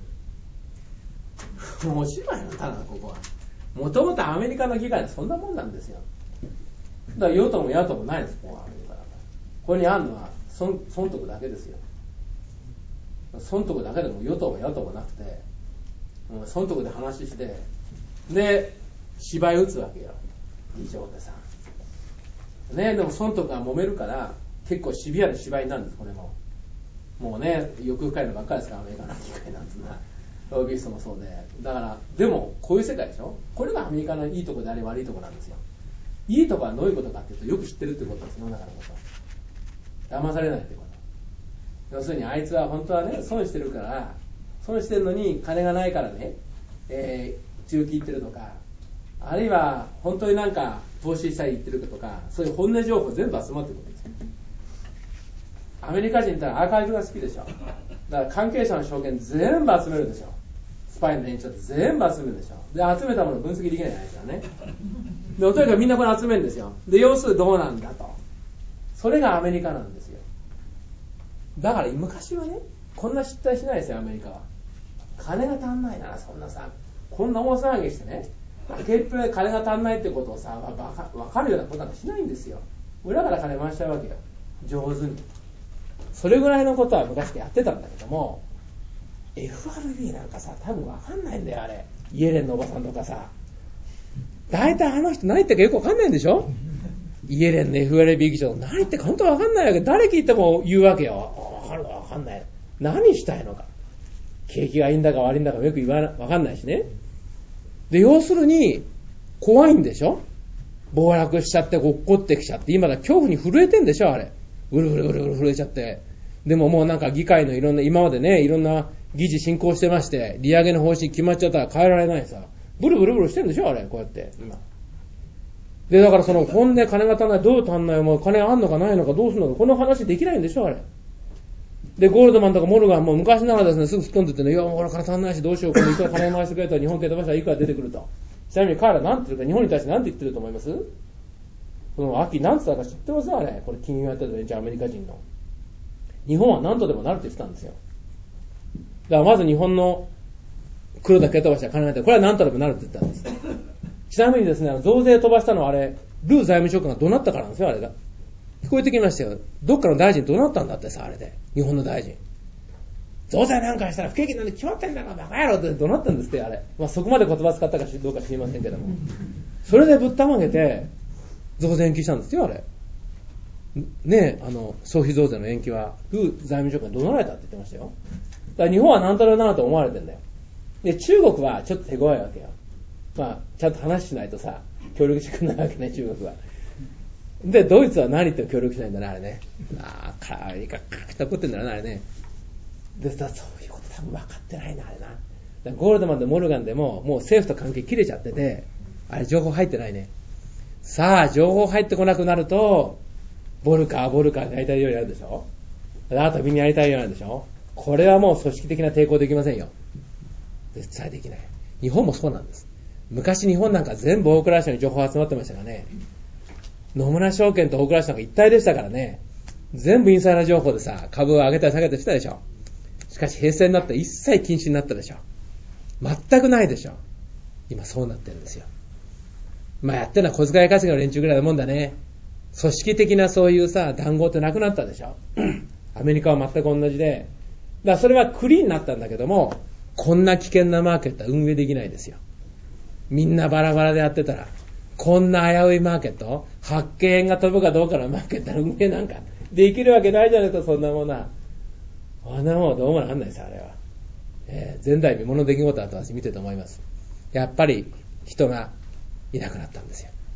もうお芝居なんだな、ここは。もともとアメリカの議会はそんなもんなんですよ。だから与党も野党もないです、ここはアメリカだから。ここにあるのは損得だけですよ。損得だけでも与党も野党もなくて、もう損得で話して、で、芝居打つわけよ。議場でさ。ね、でも損得が揉めるから、結構シビアな芝居になるんです、これも。もうね、欲深いのばっかりですから、アメリカの議会なんてな。ロビーストもそうで。だから、でも、こういう世界でしょ？これがアメリカのいいとこであり悪いとこなんですよ。いいとこはどういうことかっていうと、よく知ってるってことです、世の中のこと。騙されないってこと。要するに、あいつは本当はね、損してるから、損してるのに金がないからね、えー、中期言ってるとか、あるいは本当になんか投資したい言ってるとか、そういう本音情報全部集まってくるんですよ。アメリカ人ってアーカイブが好きでしょ。だから関係者の証言全部集めるでしょ。スパイの連中って全部集めるでしょ。で、集めたものを分析できないですからね。で、とにかくみんなこれ集めるんですよ。で、要するにどうなんだと。それがアメリカなんですよ。だから昔はね、こんな失態しないですよ、アメリカは。金が足んないならそんなさ、こんな大騒ぎしてね、明けっぴらで金が足んないってことをさ、分かるようなことなんかしないんですよ。裏から金回しちゃうわけよ。上手に。それぐらいのことは昔やってたんだけども、エフアールビー なんかさ、多分分かんないんだよ、あれ。イエレンのおばさんとかさ。大体あの人何言ってるかよく分かんないんでしょ？イエレンの エフアールビー 議長、何言ってるか本当分かんないわけ。誰聞いても言うわけよ。分かるか分かんない。何したいのか。景気がいいんだか悪いんだかよく言わな、分かんないしね。で、要するに、怖いんでしょ？暴落しちゃって落っこってきちゃって、今だ恐怖に震えてんでしょ、あれ。うるうるうるうる震えちゃって。でももうなんか議会のいろんな、今までね、いろんな議事進行してまして、利上げの方針決まっちゃったら変えられないさ。ブルブルブルしてるんでしょ、あれ、こうやって、今。で、だからその本音金が足んない、どう足んない、もう金あんのかないのかどうするのか、この話できないんでしょ、あれ。で、ゴールドマンとかモルガンも昔ながらですね、すぐ突っ込んでってね、いや、もう俺から足んないし、どうしよう、このいくら金回してくれたら日本経済話はいくら出てくると。ちなみに彼ら何て言ってるか、日本に対して何て言ってると思います？この秋何て言ったか知ってます？あれ。これ金融やってるベンチャーアメリカ人の。日本は何とでもなるって言ってたんですよ。だからまず日本の黒田蹴飛ばしたら金ないって、これは何とでもなるって言ったんです。ちなみにですね、増税飛ばしたのはあれ、ルー財務省官が怒鳴ったからなんですよ、あれが。聞こえてきましたよ。どっかの大臣怒鳴ったんだってさ、あれで。日本の大臣。増税なんかしたら不景気なんで決まってんだからバカ野郎って怒鳴ったんですって、あれ。まあそこまで言葉使ったかどうか知りませんけども。それでぶったまげて、増税延期したんですよ、あれ。ねえ、あの、消費増税の延期は、ルー財務省官に怒鳴られたって言ってましたよ。だから日本はなんとなくなと思われてんだよ。で、中国はちょっと手強いわけよ。まあ、ちゃんと話しないとさ、協力してくれないわけね、中国は。で、ドイツは何言っても協力しないんだね、あれね。ああ、アメリカ、かきたこってんだな、あれね。で、そういうこと多分分かってないな、あれな。だゴールドマンでモルガンでも、もう政府と関係切れちゃってて、あれ情報入ってないね。さあ、情報入ってこなくなると、ボルカー、ボルカーやりたいようになるでしょ。あとみんなやりたいようになるでしょ。これはもう組織的な抵抗できませんよ。絶対できない。日本もそうなんです。昔日本なんか全部大蔵省に情報集まってましたからね。野村証券と大蔵省なんか一体でしたからね。全部インサイダー情報でさ、株を上げたり下げたりしたでしょ。しかし平成になって一切禁止になったでしょ。全くないでしょ。今そうなってるんですよ。まあやってるのは小遣い稼ぎの連中ぐらいのもんだね。組織的なそういうさ、談合ってなくなったでしょ。アメリカは全く同じで。だからそれはクリーンになったんだけども、こんな危険なマーケットは運営できないですよ。みんなバラバラでやってたら、こんな危ういマーケット、発見が飛ぶかどうかのマーケットの運営なんかできるわけないじゃないですか、そんなものは。あんなもんどうもなんないです、あれは。えー、前代未聞の出来事だと私見てて思います。やっぱり人がいなくなったんですよ。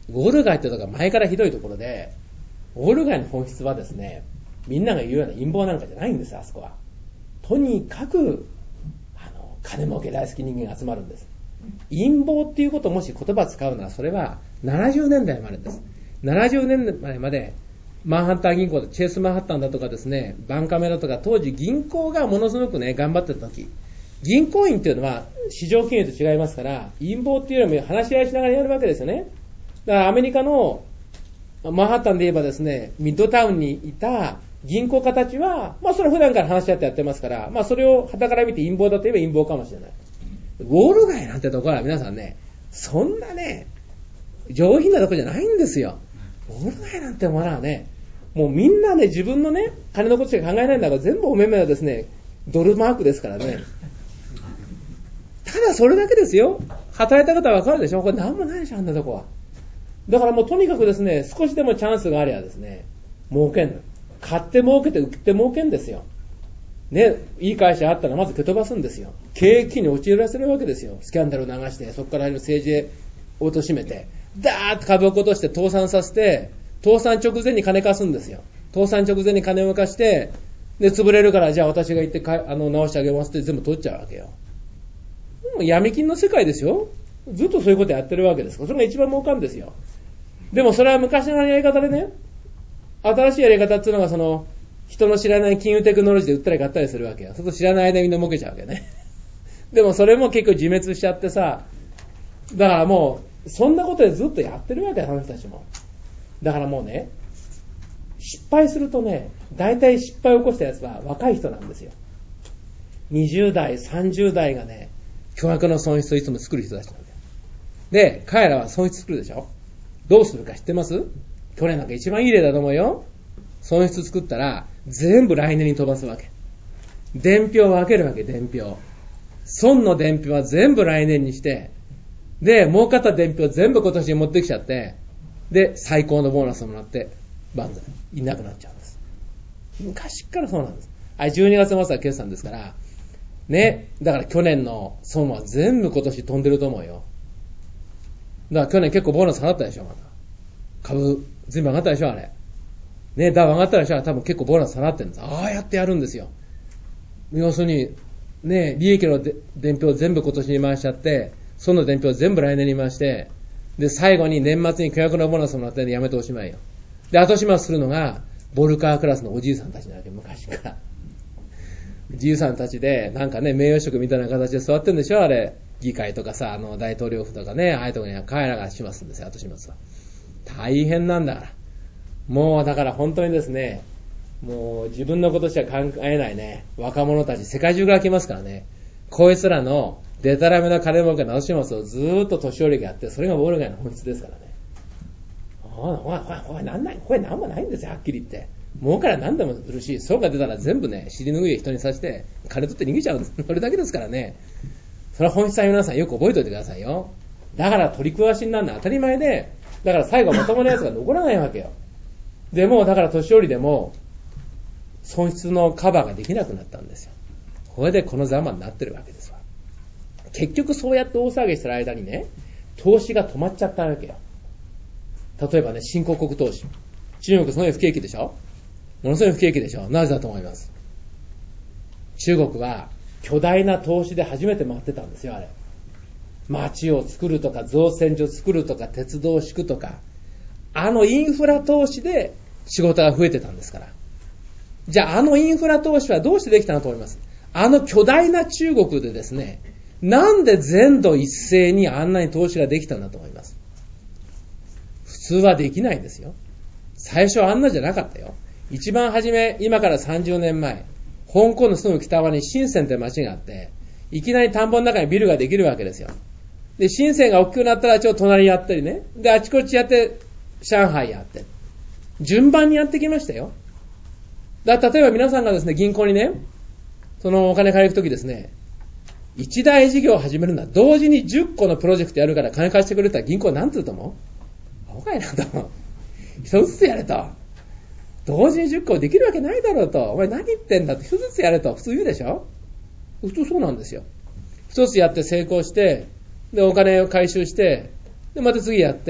ウォール街ってとこが前からひどいところで、ウォール街の本質はですね、みんなが言うような陰謀なんかじゃないんですよ、あそこは。とにかく、あの、金儲け大好き人間が集まるんです。陰謀っていうことをもし言葉使うなら、それはななじゅうねんだいまでです。ななじゅうねんだいまで、マンハッタン銀行でチェイスマンハッタンだとかですね、バンカメだとか、当時銀行がものすごくね、頑張ってた時、銀行員っていうのは市場金融と違いますから、陰謀っていうよりも話し合いしながらやるわけですよね。だからアメリカのマンハッタンで言えばですね、ミッドタウンにいた銀行家たちは、まあそれ普段から話し合ってやってますから、まあそれを傍から見て陰謀だと言えば陰謀かもしれない。ウォール街なんてところは皆さんね、そんなね、上品なところじゃないんですよ。ウォール街なんてものはね、もうみんなね、自分のね、金のことしか考えないんだから全部お目目はですね、ドルマークですからね。ただそれだけですよ。働いた方はわかるでしょ。これなんもないでしょ、あんなとこは。だからもうとにかくですね、少しでもチャンスがありゃですね、儲けんの。買って儲けて売って儲けんですよ。ね、いい会社あったらまず蹴飛ばすんですよ。経営危機に陥らせるわけですよ。スキャンダルを流して、そこから政治へ貶めて、ダーッと株を落として倒産させて、倒産直前に金貸すんですよ。倒産直前に金を貸して、で、潰れるから、じゃあ私が行ってかあの直してあげますって全部取っちゃうわけよ。もう闇金の世界ですよ。ずっとそういうことやってるわけですから、それが一番儲かるんですよ。でもそれは昔のやり方でね、新しいやり方っていうのがその、人の知らない金融テクノロジーで売ったり買ったりするわけよ。そうすると知らない間にみんな儲けちゃうわけね。でもそれも結構自滅しちゃってさ、だからもう、そんなことでずっとやってるわけよ、あの人たちも。だからもうね、失敗するとね、大体失敗を起こしたやつは若い人なんですよ。にじゅうだい、さんじゅうだいがね、巨額の損失をいつも作る人たちなんだよ。で、彼らは損失作るでしょ。どうするか知ってます？去年なんか一番いい例だと思うよ。損失作ったら全部来年に飛ばすわけ。伝票を分けるわけ、伝票。損の伝票は全部来年にして、で、儲かった伝票全部今年に持ってきちゃって、で、最高のボーナスをもらって、万歳、いなくなっちゃうんです。昔からそうなんです。あれじゅうにがつ末は決算ですから、ね、だから去年の損は全部今年飛んでると思うよ。だから去年結構ボーナス払ったでしょ、また。株全部上がったでしょ、あれ。ね、ダウ上がったでしょ、多分結構ボーナス払ってるんです。ああやってやるんですよ。要するに、ね、利益の伝票を全部今年に回しちゃって、損の伝票を全部来年に回して、で、最後に年末に巨額のボーナスをもらってやめておしまいよ。で、後始末するのが、ボルカークラスのおじいさんたちなわけ、昔から。おじいさんたちで、なんかね、名誉職みたいな形で座ってるんでしょ、あれ。議会とかさ、あの、大統領府とかね、ああいうとこには彼らが始末するんですよ、後始末は。大変なんだから。もう、だから本当にですね、もう自分のことしか考えないね、若者たち、世界中から来ますからね、こいつらのデタラメな金儲けの後始末をずーっと年寄りがやって、それがウォール街の本質ですからね。おいおいおいおい、なんない、これなんもないんですよ、はっきり言って。儲から何でもするし、損が出たら全部ね、尻拭い人にさせて、金取って逃げちゃうんです。それだけですからね。それは本質は皆さんよく覚えておいてくださいよ。だから取り壊しになるのは当たり前で、だから最後まともなやつが残らないわけよ。でも、だから年寄りでも、損失のカバーができなくなったんですよ。これでこのざまになってるわけですわ。結局そうやって大騒ぎしてる間にね、投資が止まっちゃったわけよ。例えばね、新興国投資。中国すごい不景気でしょ？ものすごい不景気でしょ？なぜだと思います？中国は巨大な投資で初めて回ってたんですよ、あれ。街を作るとか、造船所作るとか、鉄道を敷くとか、あのインフラ投資で仕事が増えてたんですから。じゃああのインフラ投資はどうしてできたのと思います？あの巨大な中国でですね、なんで全土一斉にあんなに投資ができたんだと思います？普通はできないんですよ。最初はあんなじゃなかったよ。一番初め、今からさんじゅうねんまえ、香港のすぐ北側に深センという町があって、いきなり田んぼの中にビルができるわけですよ。で、深センが大きくなったらちょっと隣やったりね。で、あちこちやって、上海やって。順番にやってきましたよ。だから例えば皆さんがですね、銀行にね、そのお金借りるときですね、一大事業を始めるんだ。同時にじゅっこのプロジェクトやるから金貸してくれたら銀行は何て言うと思う？おかいなと思う。一つずつやれと。同時にじゅっこできるわけないだろうと。お前何言ってんだって一つずつやれと。普通言うでしょ？普通そうなんですよ。一つやって成功して、で、お金を回収して、で、また次やって、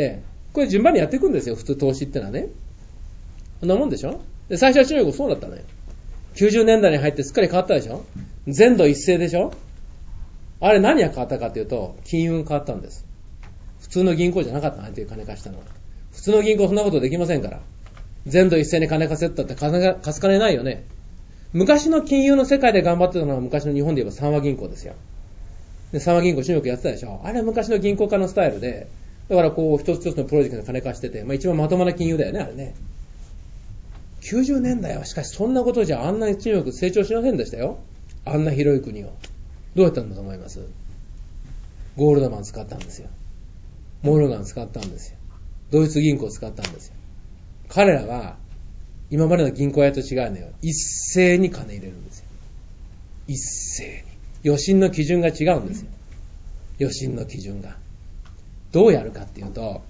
これ順番にやっていくんですよ、普通投資ってのはね。そんなもんでしょ。で、最初は中国そうだったのよ。きゅうじゅうねんだいに入ってすっかり変わったでしょ。全土一斉でしょ。あれ何が変わったかというと、金融が変わったんです。普通の銀行じゃなかったなんていう金貸したのは。普通の銀行そんなことできませんから。全土一斉に金貸せったって金が貸す金ないよね。昔の金融の世界で頑張ってたのは昔の日本で言えば三和銀行ですよ。で、三和銀行中国やってたでしょ。あれは昔の銀行家のスタイルで、だからこう一つ一つのプロジェクトで金貸してて、まあ一番まともな金融だよね、あれね。きゅうじゅうねんだいはしかしそんなことじゃあんなに中国成長しませんでしたよ。あんな広い国を。どうやったんだと思います？ゴールドマン使ったんですよ。モルガン使ったんですよ。ドイツ銀行使ったんですよ。彼らは今までの銀行屋と違うのよ。一斉に金入れるんですよ。一斉に。予診の基準が違うんですよ。予診の基準が。どうやるかっていうと、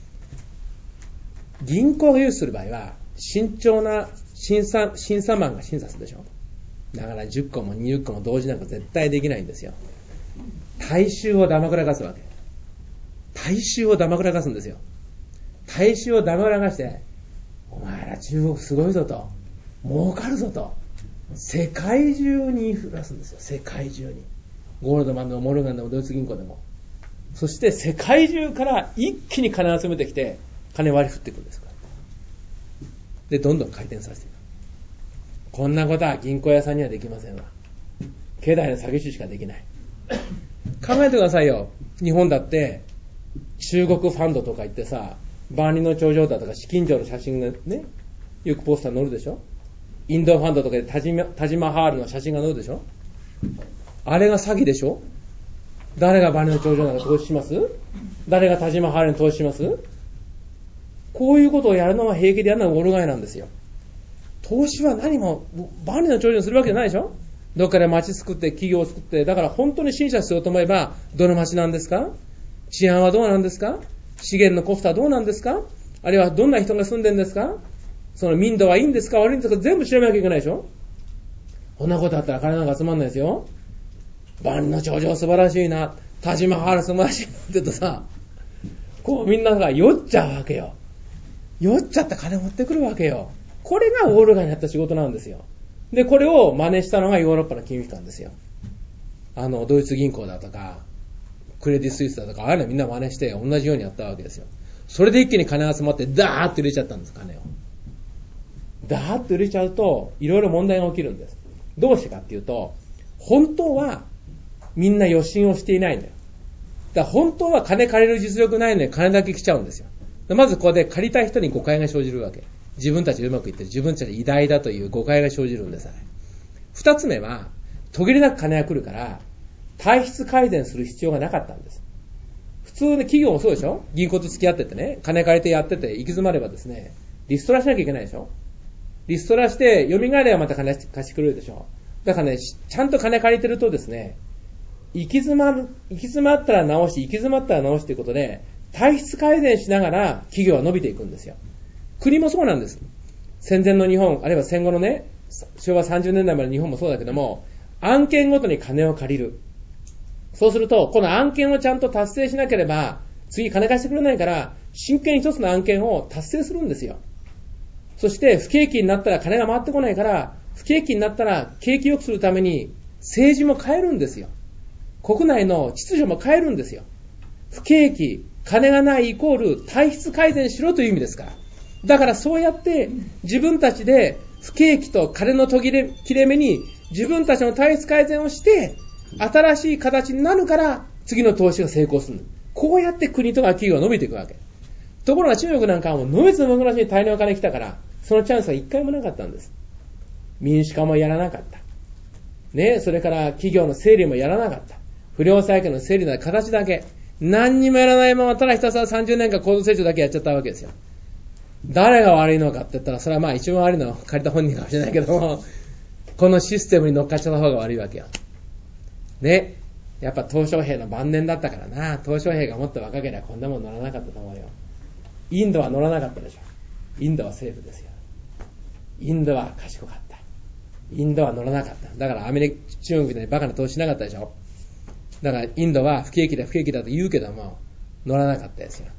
銀行が融資する場合は、慎重な審査、審査マンが審査するでしょ。だからじゅっこもにじゅっこも同時なんか絶対できないんですよ。大衆をだまくらかすわけ。大衆をだまくらかすんですよ。大衆をだまくらかして、お前ら中国すごいぞと、儲かるぞと、世界中に言いふらすんですよ。世界中に。ゴールドマンでもモルガンでもドイツ銀行でも。そして世界中から一気に金を集めてきて、金割り振っていくんですから。で、どんどん回転させていく。こんなことは銀行屋さんにはできませんわ。経済の詐欺師しかできない。考えてくださいよ。日本だって中国ファンドとか言ってさ、万里の長城だとか資金城の写真がね、よくポスター載るでしょ。インドファンドとかでタジマ、タジマハールの写真が載るでしょ。あれが詐欺でしょ。誰が万里の長城なんか投資します？誰がタジマハールに投資します？こういうことをやるのは平気でやるのはウォル街なんですよ。投資は何も万里の長城にするわけじゃないでしょ。どっかで町作って企業を作って、だから本当に審査しようと思えば、どの町なんですか？治安はどうなんですか？資源のコストはどうなんですか？あるいはどんな人が住んでるんですか？その民度はいいんですか悪いんですか？全部調べなきゃいけないでしょ。こんなことあったら金なんか集まんないですよ。万里の長城素晴らしいな、タジマハール素晴らしいなって言うとさ、こうみんなが酔っちゃうわけよ。酔っちゃった金持ってくるわけよ。これがウォル街にやった仕事なんですよ。で、これを真似したのがヨーロッパの金融機関ですよ。あの、ドイツ銀行だとか、クレディスイスだとか、ああいうのみんな真似して同じようにやったわけですよ。それで一気に金が集まって、ダーッと入れちゃったんです、金を。ダーッと入れちゃうと、いろいろ問題が起きるんです。どうしてかっていうと、本当はみんな予診をしていないんだよ。だから本当は金借りる実力ないのに金だけ来ちゃうんですよ。まずここで借りたい人に誤解が生じるわけ。自分たちでうまくいってる、自分たちで偉大だという誤解が生じるんです。二つ目は、途切れなく金が来るから、体質改善する必要がなかったんです。普通の企業もそうでしょ。銀行と付き合っててね、金借りてやってて行き詰まればですね、リストラしなきゃいけないでしょ。リストラして蘇ればまた金貸してくれるでしょ。だからね、ちゃんと金借りてるとですね、行き詰まる、行き詰まったら直し、行き詰まったら直しということで、体質改善しながら企業は伸びていくんですよ。国もそうなんです。戦前の日本、あるいは戦後のね、昭和さんじゅうねんだいまで日本もそうだけども、案件ごとに金を借りる。そうすると、この案件をちゃんと達成しなければ、次金貸してくれないから、真剣に一つの案件を達成するんですよ。そして、不景気になったら金が回ってこないから、不景気になったら景気良くするために政治も変えるんですよ。国内の秩序も変えるんですよ。不景気、金がないイコール体質改善しろという意味ですから。だからそうやって自分たちで不景気と金の途切れ、切れ目に自分たちの体質改善をして新しい形になるから次の投資が成功する。こうやって国とか企業が伸びていくわけ。ところが中国なんかはもうのべつのむらしに大量の金来たからそのチャンスは一回もなかったんです。民主化もやらなかった。ね、それから企業の整理もやらなかった。不良債権の整理の形だけ。何にもやらないままただひたすらさんじゅうねんかん高度成長だけやっちゃったわけですよ。誰が悪いのかって言ったら、それはまあ一番悪いのは借りた本人かもしれないけども、このシステムに乗っかっちゃった方が悪いわけよ。ね。やっぱ鄧小平の晩年だったからな。鄧小平がもっと若ければこんなもん乗らなかったと思うよ。インドは乗らなかったでしょ。インドは政府ですよ。インドは賢かった。インドは乗らなかった。だからアメリカ、中国みたいにバカな投資しなかったでしょ。だからインドは不景気だ不景気だと言うけども、乗らなかったですよ。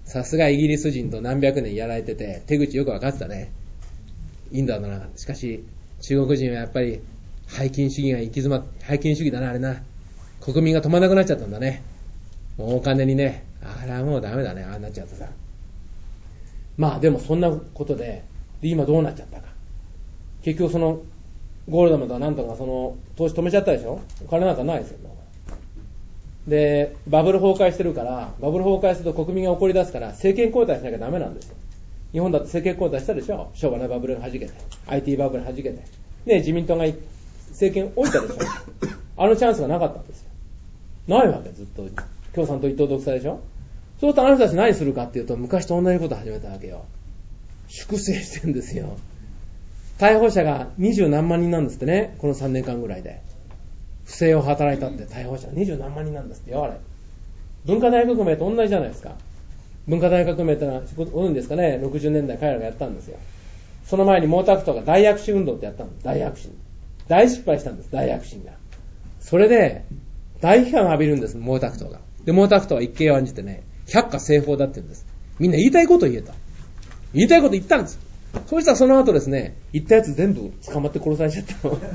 さすがイギリス人と何百年やられてて、手口よく分かってたね。インドだな。しかし、中国人はやっぱり、拝金主義が行き詰まっ、拝金主義だな、あれな。国民が止まらなくなっちゃったんだね。もうお金にね、あれはもうダメだね、ああなっちゃうとさ。まあでもそんなことで、で今どうなっちゃったか。結局その、ゴールドマンとかなんとかその、投資止めちゃったでしょ。お金なんかないですよ。で、バブル崩壊してるから、バブル崩壊すると国民が怒り出すから、政権交代しなきゃダメなんですよ。日本だと政権交代したでしょ。昭和のバブルが弾けて、アイティー バブル弾けて。ね、自民党が政権置いたでしょ。あのチャンスがなかったんですよ。ないわけ、ずっと。共産党一党独裁でしょ。そうするとあの人たち何するかっていうと、昔と同じことを始めたわけよ。粛清してるんですよ。逮捕者が二十何万人なんですってね、このさんねんかんぐらいで。不正を働いたって逮捕者が二十何万人なんですってよ、あれ。文化大革命と同じじゃないですか。文化大革命ってのは、ご存知ですかね、ろくじゅうねんだい彼らがやったんですよ。その前に毛沢東が大躍進運動ってやったんです。大躍進。大失敗したんです、大躍進が。それで、大批判を浴びるんです、毛沢東が。で、毛沢東は一計を案じてね、百花成法だって言うんです。みんな言いたいことを言えた。言いたいこと言ったんです。そうしたらその後ですね、言ったやつ全部捕まって殺されちゃったの。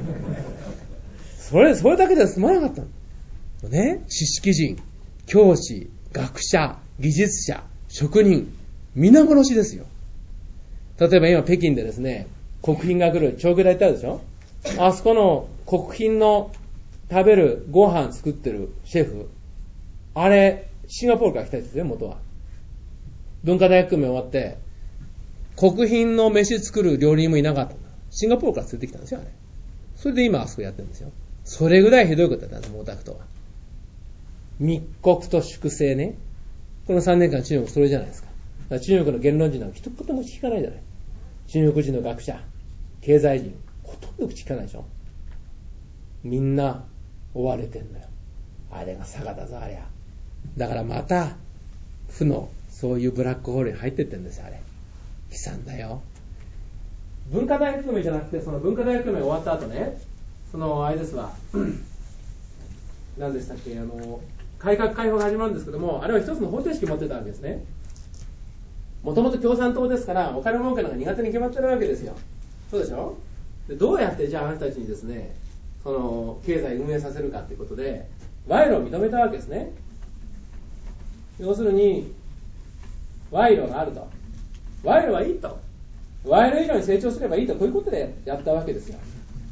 それ、それだけでは済まなかったの。ね、知識人、教師、学者、技術者、職人、皆殺しですよ。例えば今北京でですね、国賓が来る長距離ってあるでしょ。あそこの国賓の食べるご飯作ってるシェフ、あれ、シンガポールから来たやつですよ、元は。文化大革命終わって、国賓の飯作る料理人もいなかったんだ。シンガポールから連れてきたんですよ、あれ。それで今あそこやってるんですよ。それぐらいひどいことだったんです、毛沢東は。密告と粛清ね。このさんねんかん中国それじゃないですか。だから中国の言論人なんか一言も聞かないじゃない。中国人の学者、経済人、ほとんど口聞かないでしょ。みんな追われてんだよ。あれが佐賀だぞ、ありゃ。だからまた、負の、そういうブラックホールに入ってってんですよ、あれ。悲惨だよ。文化大革命じゃなくて、その文化大革命終わった後ね、その、あれですわ、何でしたっけ、あの、改革開放が始まるんですけども、あれは一つの方程式持ってたわけですね。もともと共産党ですから、お金儲けなんか苦手に決まってるわけですよ。そうでしょ。で、どうやってじゃああなたたちにですね、その、経済運営させるかということで、賄賂を認めたわけですね。要するに、賄賂があると。賄賂はいいと。賄賂以上に成長すればいいと、こういうことでやったわけですよ。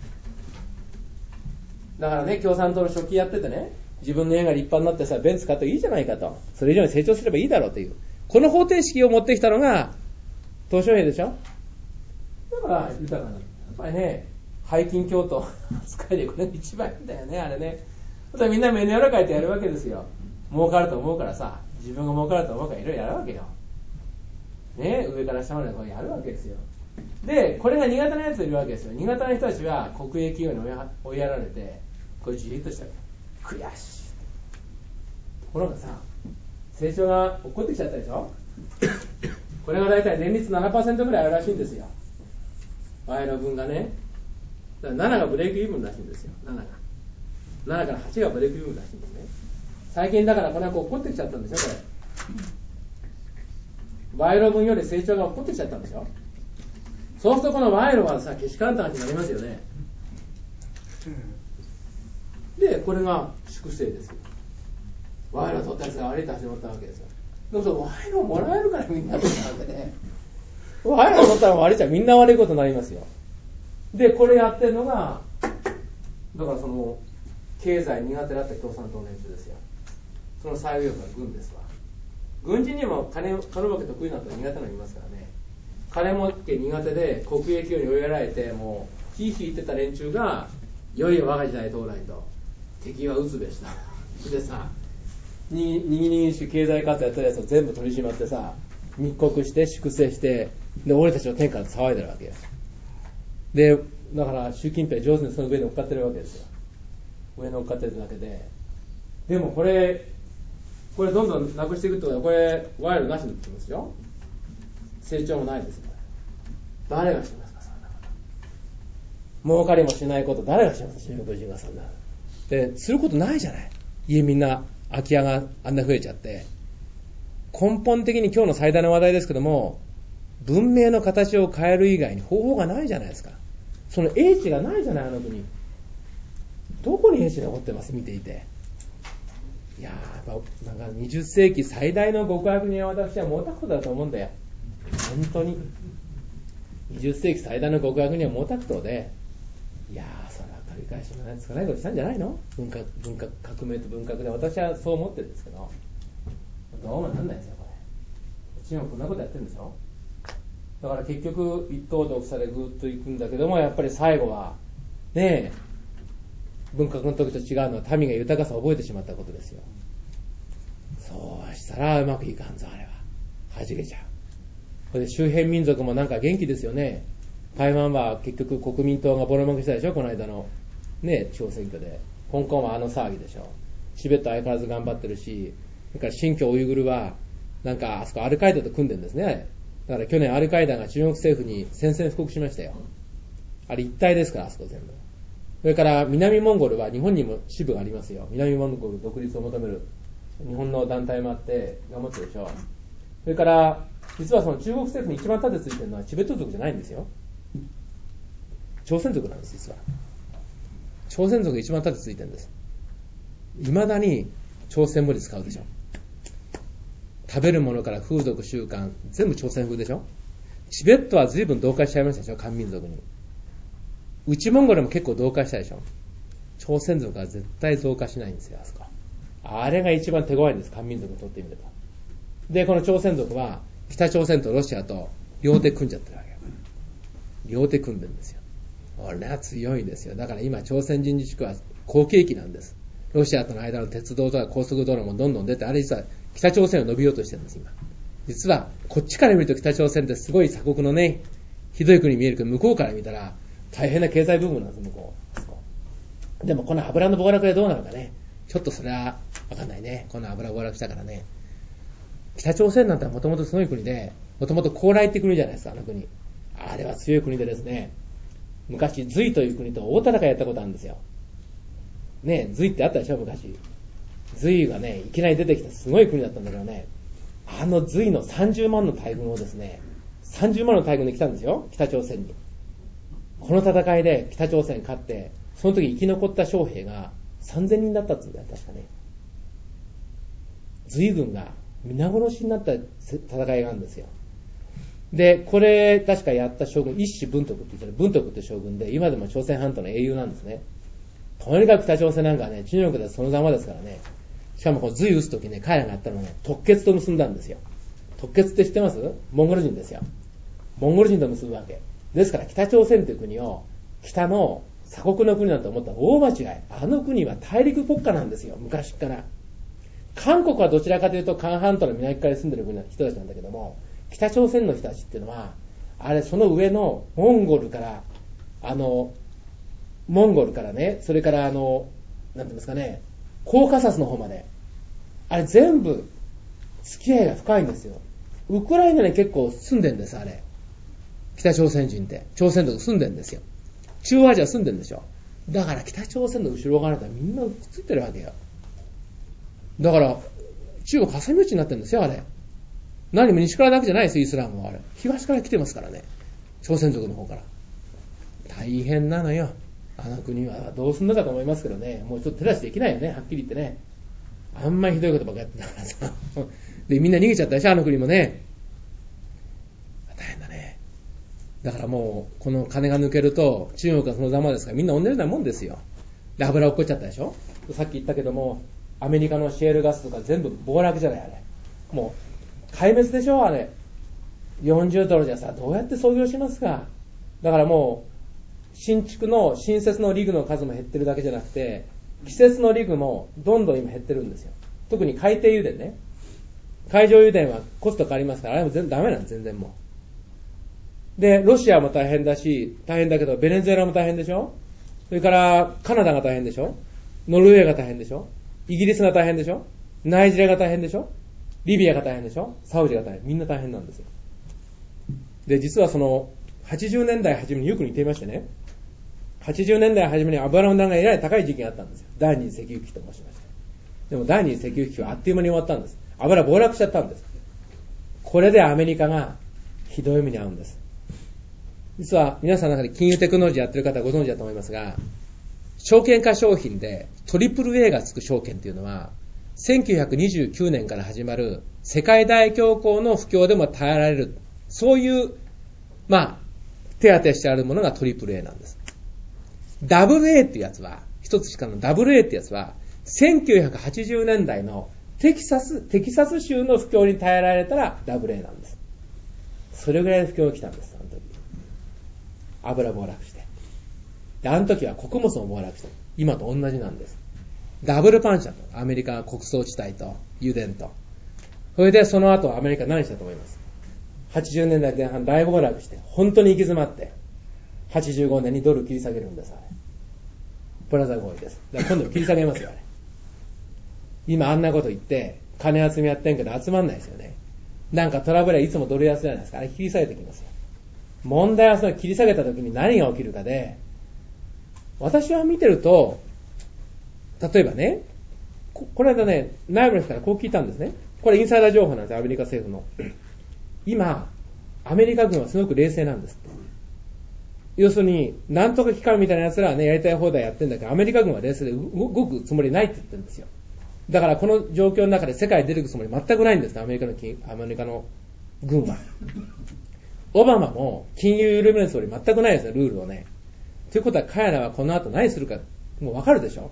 だからね、共産党の書記やっててね、自分の家が立派になってさ、ベンツ買っていいじゃないかと。それ以上に成長すればいいだろうという。この方程式を持ってきたのが、鄧小平でしょ。だから、豊かな。やっぱりね、背筋教徒、使いでこれ一番いいんだよね、あれね。だからみんな目の柔らかいてやるわけですよ。儲かると思うからさ、自分が儲かると思うからいろいろやるわけよ。ね、上から下までこうやるわけですよ。で、これが苦手なやついるわけですよ。苦手な人たちは国営企業に追いやられて、これじーっとした悔しい。ところがさ、成長が起こってきちゃったでしょ。これがだいたい年率 ななパーセント ぐらいあるらしいんですよ。賄賂分がね。だからなながブレイクイーブンらしいんですよ。ななが。ななからはちがブレイクイーブンらしいんですね。最近だからこれはこう起こってきちゃったんですよ、これ。賄賂分より成長が起こってきちゃったんでしょ。そうするとこの賄賂はさ、けしからんって話になりますよね。で、これが粛清ですよ。賄賂を取ったやつが悪いと始まったわけですよ。でもその賄賂をもらえるからみんなってなんでね。賄賂を取ったら悪いじゃん、みんな悪いことになりますよ。で、これやってるのが、だからその、経済苦手だった共産党の連中ですよ。その最右翼が軍ですわ。軍人にも金、金儲け得意な人は苦手なのいますからね。金儲け苦手で国営企業に追いやられて、もう、ひいひい言ってた連中が、いよいよ我が時代到来と、敵は撃つべしと。でさ、にぎにぎし経済活動やってるやつを全部取り締まってさ、密告して粛清して、で、俺たちの天下で騒いでるわけよ。で、だから習近平上手にその上に乗っかってるわけですよ。上に乗っかってるだけで。でもこれ、これどんどんなくしていくってことは、これ、賄賂なしになってますよ。成長もないですよ。誰がしますか、そんなこと。儲かりもしないこと、誰がしますか、中国人がそんな。で、することないじゃない。家みんな、空き家があんな増えちゃって。 根本的に今日の最大の話題ですけども、文明の形を変える以外に方法がないじゃないですか。その英知がないじゃない、あの国。どこに英知が残ってます、見ていて。いやー、やっぱなんかにじゅっせいき最大の極悪人は私は毛沢東だと思うんだよ。本当に。にじゅっせいき最大の極悪人は毛沢東で、いやー、それは繰り返しもないつかないことしたんじゃないの？文化、文化革命と文革で、私はそう思ってるんですけど、どうもなんないですよ、これ。中国こんなことやってるんでしょ。だから結局一党独裁でぐーっといくんだけども、やっぱり最後はねえ、文革の時と違うのは民が豊かさを覚えてしまったことですよ。そうしたらうまくいかんぞ、あれは。弾けちゃう。それで周辺民族もなんか元気ですよね。台湾は結局国民党がボロ負けしたでしょ、この間のね、地方選挙で。香港はあの騒ぎでしょ。チベット相変わらず頑張ってるし、それから新疆ウイグルはなんかあそこアルカイダと組んでるんですね。だから去年アルカイダが中国政府に宣戦布告しましたよ。あれ一体ですから、あそこ全部。それから南モンゴルは日本にも支部がありますよ。南モンゴル独立を求める日本の団体もあって頑張ってるでしょ。それから実はその中国政府に一番盾ついてるのはチベット族じゃないんですよ。朝鮮族なんです、実は。朝鮮族が一番盾ついてるんです。未だに朝鮮文字使うでしょ。食べるものから風俗習慣全部朝鮮風でしょ。チベットは随分同化しちゃいましたでしょ、漢民族に。内モンゴルも結構同化したでしょ。朝鮮族は絶対増加しないんですよ、あそこ。あれが一番手強いんです、漢民族にとってみると。で、この朝鮮族は北朝鮮とロシアと両手組んじゃってるわけよ。両手組んでるんですよ。これは強いんですよ。だから今朝鮮人自治区は好景気なんです。ロシアとの間の鉄道とか高速道路もどんどん出て、あれ実は北朝鮮を伸びようとしてるんです、今。実はこっちから見ると北朝鮮ってすごい鎖国のね、ひどい国に見えるけど、向こうから見たら大変な経済部分なんです、向こう。でもこの油の暴落でどうなるかね、ちょっとそれは分かんないね。この油暴落したからね。北朝鮮なんてもともとすごい国で、もともと高麗って国じゃないですか、あの国。あれは強い国でですね、昔隋という国と大戦いやったことあるんですよ。ねえ、隋ってあったでしょ、昔。隋がね、いきなり出てきたすごい国だったんだけどね、あの隋のさんじゅうまんの大軍をですね、さんじゅうまんの大軍で来たんですよ、北朝鮮に。この戦いで北朝鮮勝って、その時生き残った将兵がさんぜんにんだったって言うんだよ、確かね。隋軍が皆殺しになった戦いがあるんですよ。で、これ確かやった将軍、一子文徳って言ったら、文徳って将軍で、今でも朝鮮半島の英雄なんですね。とにかく北朝鮮なんかね、中国でそのざまですからね。しかもこう隋打つときね、彼らがやったのはね、特決と結んだんですよ。特決って知ってます？モンゴル人ですよ。モンゴル人と結ぶわけ。ですから北朝鮮という国を、北の鎖国の国だと思ったら大間違い。あの国は大陸国家なんですよ、昔から。韓国はどちらかというと、韓半島の南側に住んでる国の人たちなんだけども、北朝鮮の人たちっていうのは、あれ、その上のモンゴルから、あの、モンゴルからね、それからあの、なんていうんですかね、コーカサスの方まで、あれ全部、付き合いが深いんですよ。ウクライナに結構住んでんです、あれ。北朝鮮人って。朝鮮族住んでんですよ。中央アジア住んでんでしょ。だから北朝鮮の後ろ側なんてみんなくっついてるわけよ。だから、中国挟み撃ちになってるんですよ、あれ。何も西からだけじゃないですよ、イスラムはあれ。東から来てますからね。朝鮮族の方から。大変なのよ。あの国はどうすんのかと思いますけどね。もうちょっと手出しできないよね、はっきり言ってね。あんまりひどいことばっかやってたからさ。で、みんな逃げちゃったでしょ、あの国もね。大変だね。だからもう、この金が抜けると、中国はそのざまですからみんな同じようなもんですよ。で、油落っこっちゃったでしょ。さっき言ったけども、アメリカのシェールガスとか全部暴落じゃない、あれ。もう、壊滅でしょ、あれ。よんじゅうドルじゃさ、どうやって操業しますか。だからもう、新築の新設のリグの数も減ってるだけじゃなくて、季節のリグもどんどん今減ってるんですよ。特に海底油田ね。海上油田はコスト変わりますから、あれも全然ダメなんです、全然もう。で、ロシアも大変だし、大変だけど、ベネズエラも大変でしょ。それからカナダが大変でしょ。ノルウェーが大変でしょ。イギリスが大変でしょ。ナイジェリアが大変でしょ。リビアが大変でしょ。サウジが大変。みんな大変なんですよ。で、実はそのはちじゅうねんだい初めによく似ていましてね。はちじゅうねんだい初めに油の値段がえらい高い時期があったんですよ。第二次石油危機と申しまして。でも第二次石油危機はあっという間に終わったんです。油暴落しちゃったんです。 これでアメリカがひどい目に遭うんです。実は皆さんの中で金融テクノロジーやってる方はご存知だと思いますが、証券化商品でトリプル A がつく証券っていうのは、せんきゅうひゃくにじゅうきゅうねんから始まる世界大恐慌の不況でも耐えられる、そういう、まあ、手当てしてあるものがトリプル A なんです。ダブル A っていうやつは、一つしかの ダブル A ってやつは、せんきゅうひゃくはちじゅうねんだいのテキサス、テキサス州の不況に耐えられたら ダブル エー なんです。それぐらいの不況が来たんです、あの時。油暴落して。で、あの時は穀物も暴落して、今と同じなんです。ダブルパンチだと。アメリカ穀倉地帯と油田と。それでその後アメリカ何したと思います？はちじゅうねんだいぜん半大暴落して、本当に行き詰まって、はちじゅうごねんにドル切り下げるんです、あれ。プラザ合意です。だから今度切り下げますよ、あれ。今あんなこと言って、金集めやってんけど集まんないですよね。なんかトラブルはいつもドル安じゃないですか。あれ切り下げてきますよ。問題はその切り下げた時に何が起きるかで、私は見てると、例えばね、こ, この間ね、内部の人からこう聞いたんですね。これインサイダー情報なんですよ、アメリカ政府の。今、アメリカ軍はすごく冷静なんですって。要するに、なんとか機関みたいな奴らはね、やりたい放題やってんだけど、アメリカ軍は冷静で動くつもりないって言ってるんですよ。だからこの状況の中で世界に出てくつもり全くないんですね、アメリカの金、アメリカの軍は。オバマも金融緩めるつもり全くないですよ、ルールをね。ということは彼らはこの後何するか、もうわかるでしょ。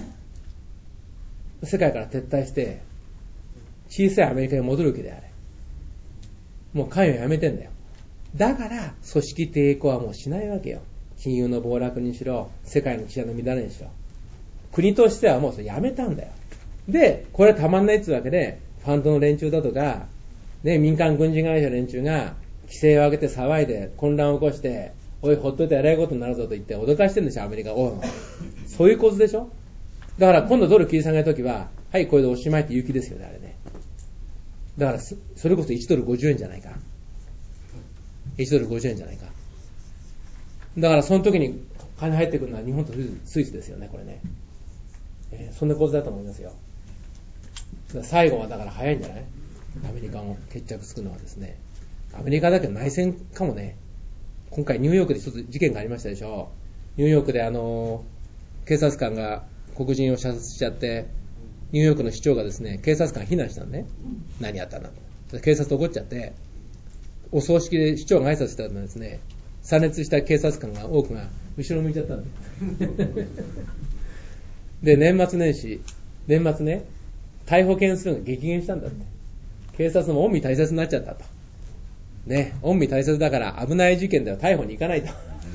世界から撤退して、小さいアメリカに戻る気であれ。もう関与やめてんだよ。だから、組織抵抗はもうしないわけよ。金融の暴落にしろ、世界の治安の乱れにしろ。国としてはもうそれやめたんだよ。で、これはたまんないってわけで、ファンドの連中だとか、ね、民間軍事会社の連中が、規制を上げて騒いで、混乱を起こして、おい、ほっといて偉いことになるぞと言って脅かしてるんですよ、アメリカ。おい、そういうことでしょ。だから今度ドル切り下げるときは、はい、これでおしまいって言う気ですよね、あれね。だから、それこそいちドルごじゅうえんじゃないか。いちドルごじゅうえんじゃないか。だからその時に金入ってくるのは日本とスイスですよね、これね。えー、そんなことだと思いますよ。最後はだから早いんじゃない？アメリカも決着つくのはですね。アメリカだけど内戦かもね。今回ニューヨークで一つ事件がありましたでしょ。ニューヨークであの警察官が黒人を射殺しちゃって、ニューヨークの市長がですね、警察官避難したのね。何やったんだと。警察怒っちゃって、お葬式で市長が挨拶したらですね、参列した警察官が多くが後ろ向いちゃったんで。で、年末年始、年末ね、逮捕件数が激減したんだって。警察も恩義大切になっちゃったと。ね、恩義大切だから危ない事件では逮捕に行かないと。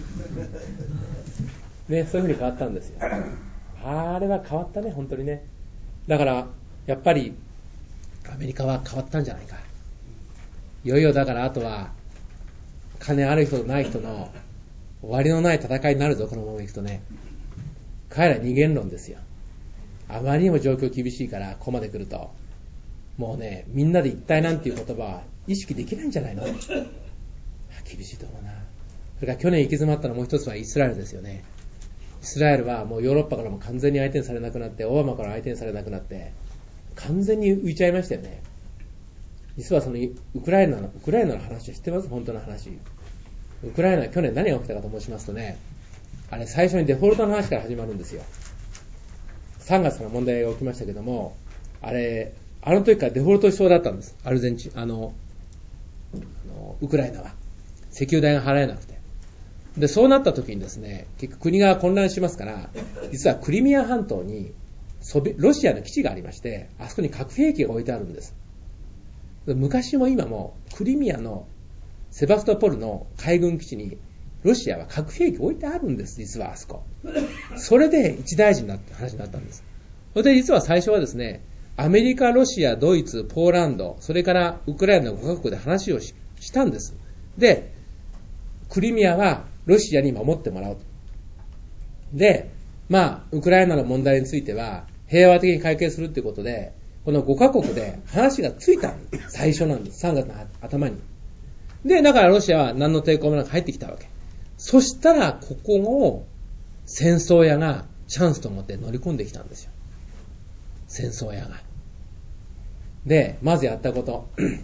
ね、そういう風に変わったんですよ。あれは変わったね、本当にね。だから、やっぱり、アメリカは変わったんじゃないか。いよいよだからあとは、金ある人とない人の終わりのない戦いになるぞ、このままいくとね。彼ら二元論ですよ。あまりにも状況厳しいから、ここまで来ると。もうね、みんなで一体なんていう言葉は意識できないんじゃないの？厳しいと思うな。それから去年行き詰まったのもう一つはイスラエルですよね。イスラエルはもうヨーロッパからも完全に相手にされなくなって、オバマから相手にされなくなって、完全に浮いちゃいましたよね。実はそのウクライナの、ウクライナの話は知ってます？本当の話。ウクライナ、去年何が起きたかと申しますとね、あれ最初にデフォルトの話から始まるんですよ。さんがつから問題が起きましたけども、あれ、あの時からデフォルトしそうだったんです。アルゼンチン、あの、あのウクライナは。石油代が払えなくて。で、そうなった時にですね、結局国が混乱しますから、実はクリミア半島にソビロシアの基地がありまして、あそこに核兵器が置いてあるんです。昔も今もクリミアのセバストポルの海軍基地にロシアは核兵器置いてあるんです、実はあそこ。それで一大事になった話になったんです。それで実は最初はですね、アメリカ、ロシア、ドイツ、ポーランド、それからウクライナのごカ国で話を し, したんです。で、クリミアはロシアに守ってもらうと。で、まあ、ウクライナの問題については平和的に解決するっていうことで、このごカ国で話がついた最初なんです。さんがつの頭に。で、だからロシアは何の抵抗もなく入ってきたわけ。そしたら、ここを戦争屋がチャンスと思って乗り込んできたんですよ。戦争屋が。で、まずやったこと。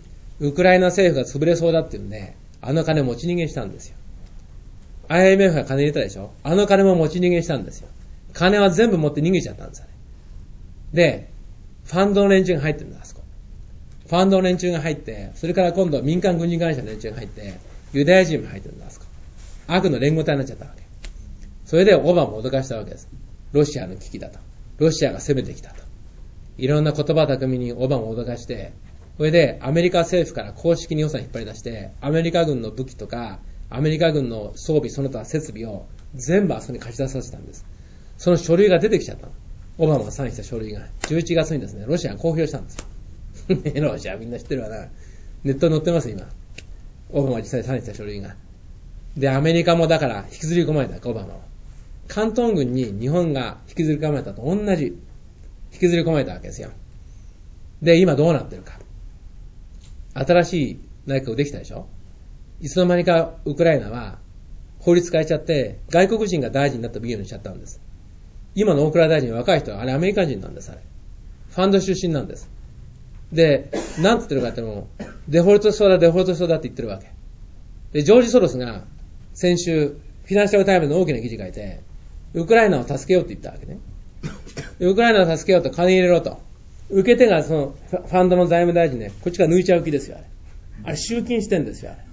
ウクライナ政府が潰れそうだっていうんで、あの金持ち逃げしたんですよ。アイエムエフ が金入れたでしょ。あの金も持ち逃げしたんですよ。金は全部持って逃げちゃったんですよね。で、ファンドの連中が入ってるんだ、あそこ。ファンドの連中が入って、それから今度は民間軍事会社の連中が入って、ユダヤ人も入ってるんだ、あそこ。悪の連合体になっちゃったわけ。それでオバマを脅かしたわけです。ロシアの危機だと。ロシアが攻めてきたと。いろんな言葉巧みにオバマを脅かして、それでアメリカ政府から公式に予算引っ張り出して、アメリカ軍の武器とか、アメリカ軍の装備その他設備を全部あそこに貸し出させたんです。その書類が出てきちゃったの。オバマがサインした書類がじゅういちがつにですね、ロシアが公表したんですよ。ロシアみんな知ってるわな。ネットに載ってます今。オバマが実際サインした書類が。で、アメリカもだから引きずり込まれた、オバマは。関東軍に日本が引きずり込まれたと同じ、引きずり込まれたわけですよ。で、今どうなってるか。新しい内閣できたでしょ。いつの間にかウクライナは法律変えちゃって外国人が大臣になったビギューにしちゃったんです。今の大蔵大臣は若い人はあれアメリカ人なんです。あれファンド出身なんです。で、なんて言ってるかってもうデフォルトしそうだデフォルトしそうだって言ってるわけで、ジョージ・ソロスが先週フィナンシャルタイムズの大きな記事書いてウクライナを助けようって言ったわけね。ウクライナを助けようと金入れろと、受け手がそのファンドの財務大臣ね、こっちから抜いちゃう気ですよ。あれあれ集金してんですよ。あれ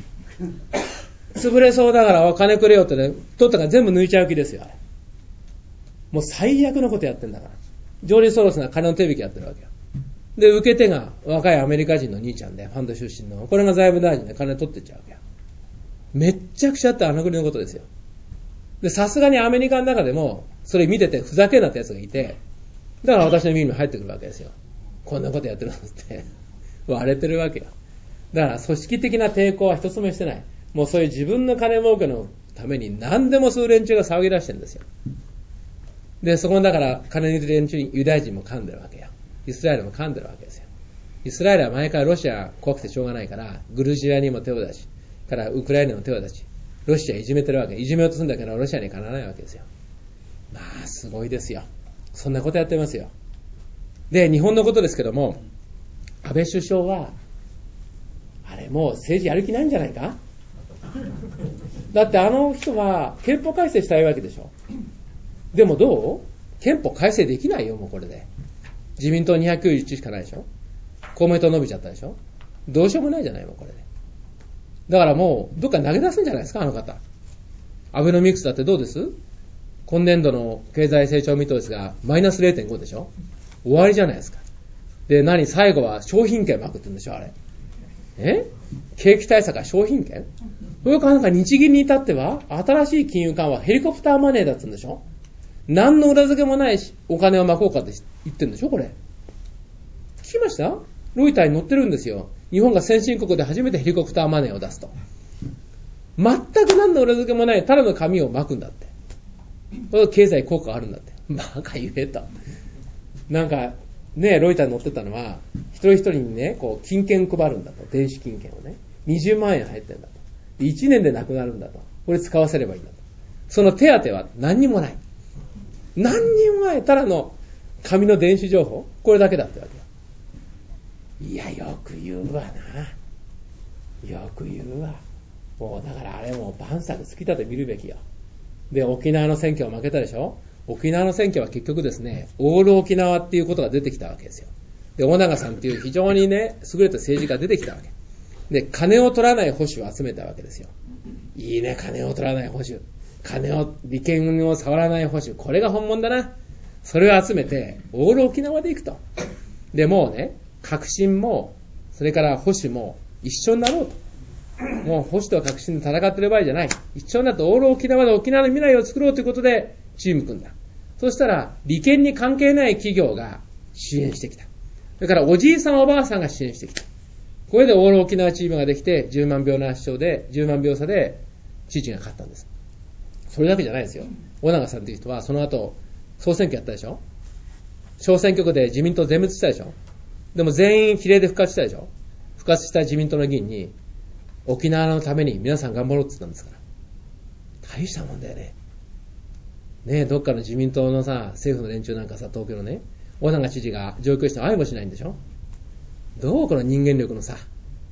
潰れそうだからお金くれよってね、取ったから全部抜いちゃう気ですよ。あれもう最悪のことやってんだから。ジョージ・ソロスが金の手引きやってるわけよ。で、受け手が若いアメリカ人の兄ちゃんで、ファンド出身の、これが財務大臣で金取ってっちゃうわけよ。めっちゃくちゃあってあの国のことですよ。で、さすがにアメリカの中でもそれ見ててふざけんなってやつがいて、だから私の耳に入ってくるわけですよ。こんなことやってるのって割れてるわけよ。だから組織的な抵抗は一つもしてない。もうそういう自分の金儲けのために何でもそういう連中が騒ぎ出してるんですよ。で、そこのだから金に入れる連中にユダヤ人も噛んでるわけよ。イスラエルも噛んでるわけですよ。イスラエルは毎回ロシア怖くてしょうがないから、グルジアにも手を出し、からウクライナにも手を出し、ロシアいじめてるわけ。いじめようとするんだけどロシアにかなわないわけですよ。まあすごいですよ。そんなことやってますよ。で、日本のことですけども、安倍首相はあれもう政治やる気ないんじゃないか。だってあの人は憲法改正したいわけでしょ。でもどう？憲法改正できないよ、もうこれで。自民党にひゃくきゅうじゅういちしかないでしょ。公明党伸びちゃったでしょ。どうしようもないじゃないもうこれで。だからもうどっか投げ出すんじゃないですか、あの方。アベノミクスだってどうです？今年度の経済成長見通しがマイナス れいてんご でしょ。終わりじゃないですか。で、何最後は商品券まくってるんでしょ、あれ。え景気対策は商品券？それからなんか日銀に至っては新しい金融緩和ヘリコプターマネーだったんでしょ。何の裏付けもないしお金をまこうかって言ってるんでしょ、これ。聞きました？ロイターに載ってるんですよ。日本が先進国で初めてヘリコプターマネーを出すと。全く何の裏付けもないただの紙をまくんだって。これ経済効果があるんだって。バカ言えと。なんかね、ロイターに載ってたのは一人一人にね、こう金券配るんだと。電子金券をね、にじゅうまんえん入ってるんだと。いちねんでなくなるんだと。これ使わせればいいんだと。その手当は何にもない。何にもない。ただの紙の電子情報、これだけだってわけよ。いや、よく言うわな。よく言うわ。もうだからあれも万策尽きたと見るべきよ。で、沖縄の選挙を負けたでしょ。沖縄の選挙は結局ですね、オール沖縄っていうことが出てきたわけですよ。で、尾長さんっていう非常にね、優れた政治家が出てきたわけ。で、金を取らない保守を集めたわけですよ。いいね、金を取らない保守。金を、利権を触らない保守。これが本物だな。それを集めて、オール沖縄で行くと。で、もうね、革新も、それから保守も一緒になろうと。もう保守と革新で戦ってる場合じゃない。一緒になってオール沖縄で沖縄の未来を作ろうということで、チーム組んだ。そしたら、利権に関係ない企業が支援してきた。それから、おじいさんおばあさんが支援してきた。これでオール沖縄チームができて、じゅうまんびょうの圧勝で、じゅうまんびょう差で、知事が勝ったんです。それだけじゃないですよ。尾長さんという人は、その後、総選挙やったでしょ。小選挙区で自民党全滅したでしょ。でも全員比例で復活したでしょ。復活した自民党の議員に、沖縄のために皆さん頑張ろうって言ったんですから。大したもんだよね。ねえ、どっかの自民党のさ、政府の連中なんかさ、東京のね、尾長知事が上京して会いもしないんでしょ。どうこの人間力のさ、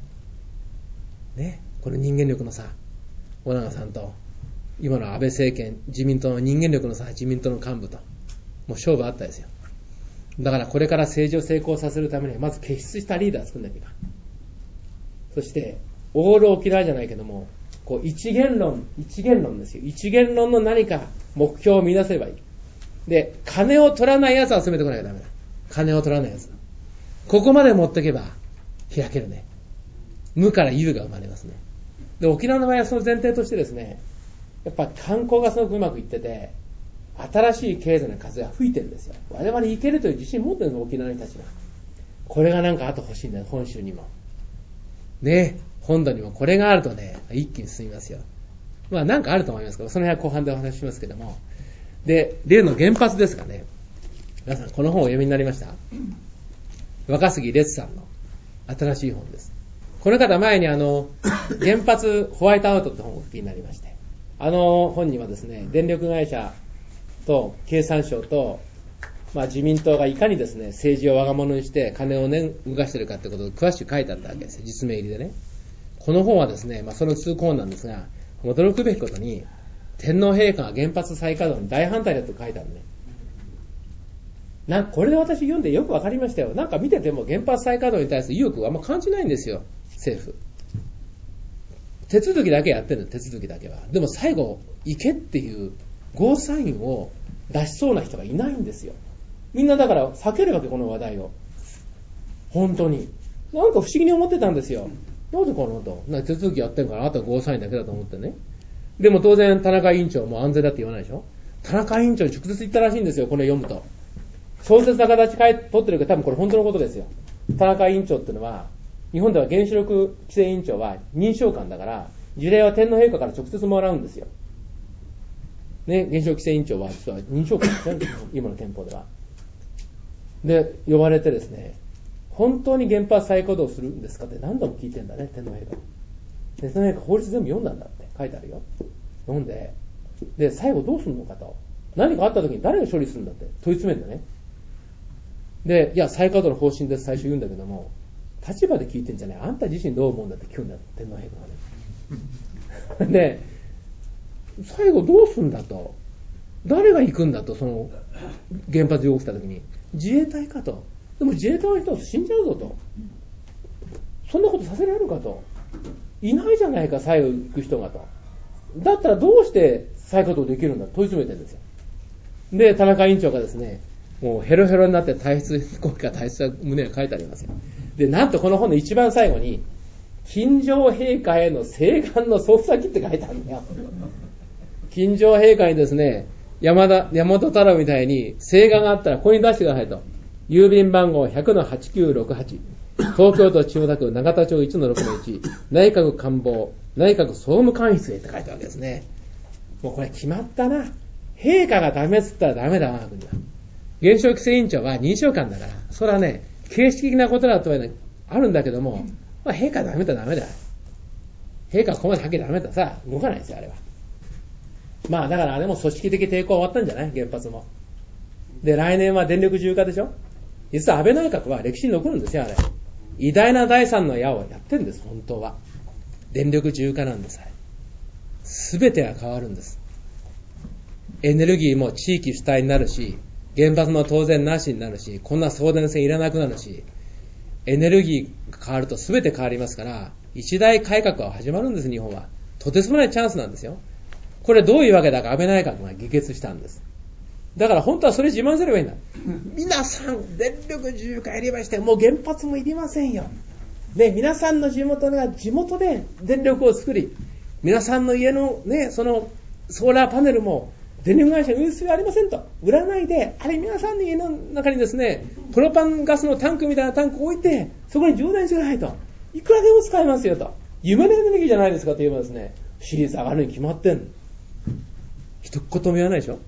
ね、この人間力の差、小長さんと今の安倍政権、自民党の人間力の差、自民党の幹部ともう勝負あったですよ。だからこれから政治を成功させるためにはまず傑出したリーダーを作んなきゃいけない。そしてオール沖縄じゃないけども、こう一元論、一元論ですよ。一元論の何か目標を見出せばいい。で、金を取らない奴を集めてこなきゃダメだ。金を取らない奴。ここまで持っていけば開けるね。無から有が生まれますね。で、沖縄の場合はその前提としてですね、やっぱ観光がすごくうまくいってて、新しい経済の風が吹いてるんですよ。我々いけるという自信持ってるんです、沖縄の人たちが。これがなんかあと欲しいんだよ、本州にも。ね、本土にもこれがあるとね、一気に進みますよ。まあなんかあると思いますけど、その辺は後半でお話ししますけども。で、例の原発ですがね、皆さんこの本をお読みになりました？若杉烈さんの新しい本です。この方前にあの、原発ホワイトアウトって本をお書きになりまして、あの本にはですね、電力会社と経産省と、まあ、自民党がいかにですね、政治を我が物にして金をね、動かしているかってことを詳しく書いてあったわけですよ。実名入りでね。この本はですね、まあ、その通行なんですが、驚くべきことに、天皇陛下が原発再稼働に大反対だと書いてあるね。なんかこれで私読んでよくわかりましたよ。なんか見てても原発再稼働に対する意欲はあんま感じないんですよ、政府。手続きだけやってるの、手続きだけは。でも最後、行けっていうゴーサインを出しそうな人がいないんですよ。みんなだから避けるわけ、この話題を。本当に。なんか不思議に思ってたんですよ。なんでかなと。なんか手続きやってるから、あとはゴーサインだけだと思ってね。でも当然、田中委員長も安全だって言わないでしょ。田中委員長に直接言ったらしいんですよ、これ読むと。小説な形取ってるけど、多分これ本当のことですよ。田中委員長っていうのは、日本では原子力規制委員長は認証官だから、事例は天皇陛下から直接もらうんですよ。ね、原子力規制委員長は実は認証官ですね、今の憲法では。で、呼ばれてですね、本当に原発再稼働するんですかって何度も聞いてんだね、天皇陛下。天皇陛下法律全部読んだんだって書いてあるよ。読んで、で、最後どうするのかと。何かあった時に誰が処理するんだって問い詰めるんだね。で、いや、再稼働の方針です、最初言うんだけども、立場で聞いてんじゃない、あんた自身どう思うんだって聞くんだ、天皇陛下がね。で、最後どうするんだと。誰が行くんだと、その、原発用起きた時に。自衛隊かと。でも自衛隊の人は死んじゃうぞと。そんなことさせられるかと。いないじゃないか、最後行く人がと。だったらどうして再稼働できるんだと問い詰めてるんですよ。で、田中委員長がですね、もうヘロヘロになって体質、国家体質胸が書いてありますよ。で、なんとこの本の一番最後に、金城陛下への請願の送付先って書いてあるんだよ。金城陛下にですね、山田、山本太郎みたいに請願があったらここに出してくださいと。郵便番号 ひゃくのはちきゅうろくはち。東京都千代田区永田町 いちのろくのいち。内閣官房、内閣総務官室へって書いてあるわけですね。もうこれ決まったな。陛下がダメっつったらダメだわ、国は。原子力規制委員長は認証官だから、それはね、形式的なことだとは、ね、あるんだけども、まあ、陛下ダメだダメだ。陛下ここまではっきりダメださ、動かないですよ、あれは。まあだからあれも組織的抵抗は終わったんじゃない？原発も。で、来年は電力自由化でしょ？実は安倍内閣は歴史に残るんですよ、あれ。偉大な第三の矢をやってるんです、本当は。電力自由化なんです。すべてが変わるんです。エネルギーも地域主体になるし、原発も当然なしになるし、こんな送電線いらなくなるし、エネルギーが変わると全て変わりますから、一大改革が始まるんです、日本は。とてつもないチャンスなんですよ。これどういうわけだか安倍内閣が議決したんです。だから本当はそれ自慢すればいいんだ。皆さん、電力自由化やりまして、もう原発もいりませんよ。ね、皆さんの地元が地元で電力を作り、皆さんの家のね、そのソーラーパネルも電力会社に売る必要ありませんと。売らないで、あれ皆さんの家の中にですね、プロパンガスのタンクみたいなタンクを置いて、そこに充電してくださいと。いくらでも使えますよと。夢のエネルギーじゃないですかと言えばですね、私立上がるに決まってんの。一言も言わないでしょ。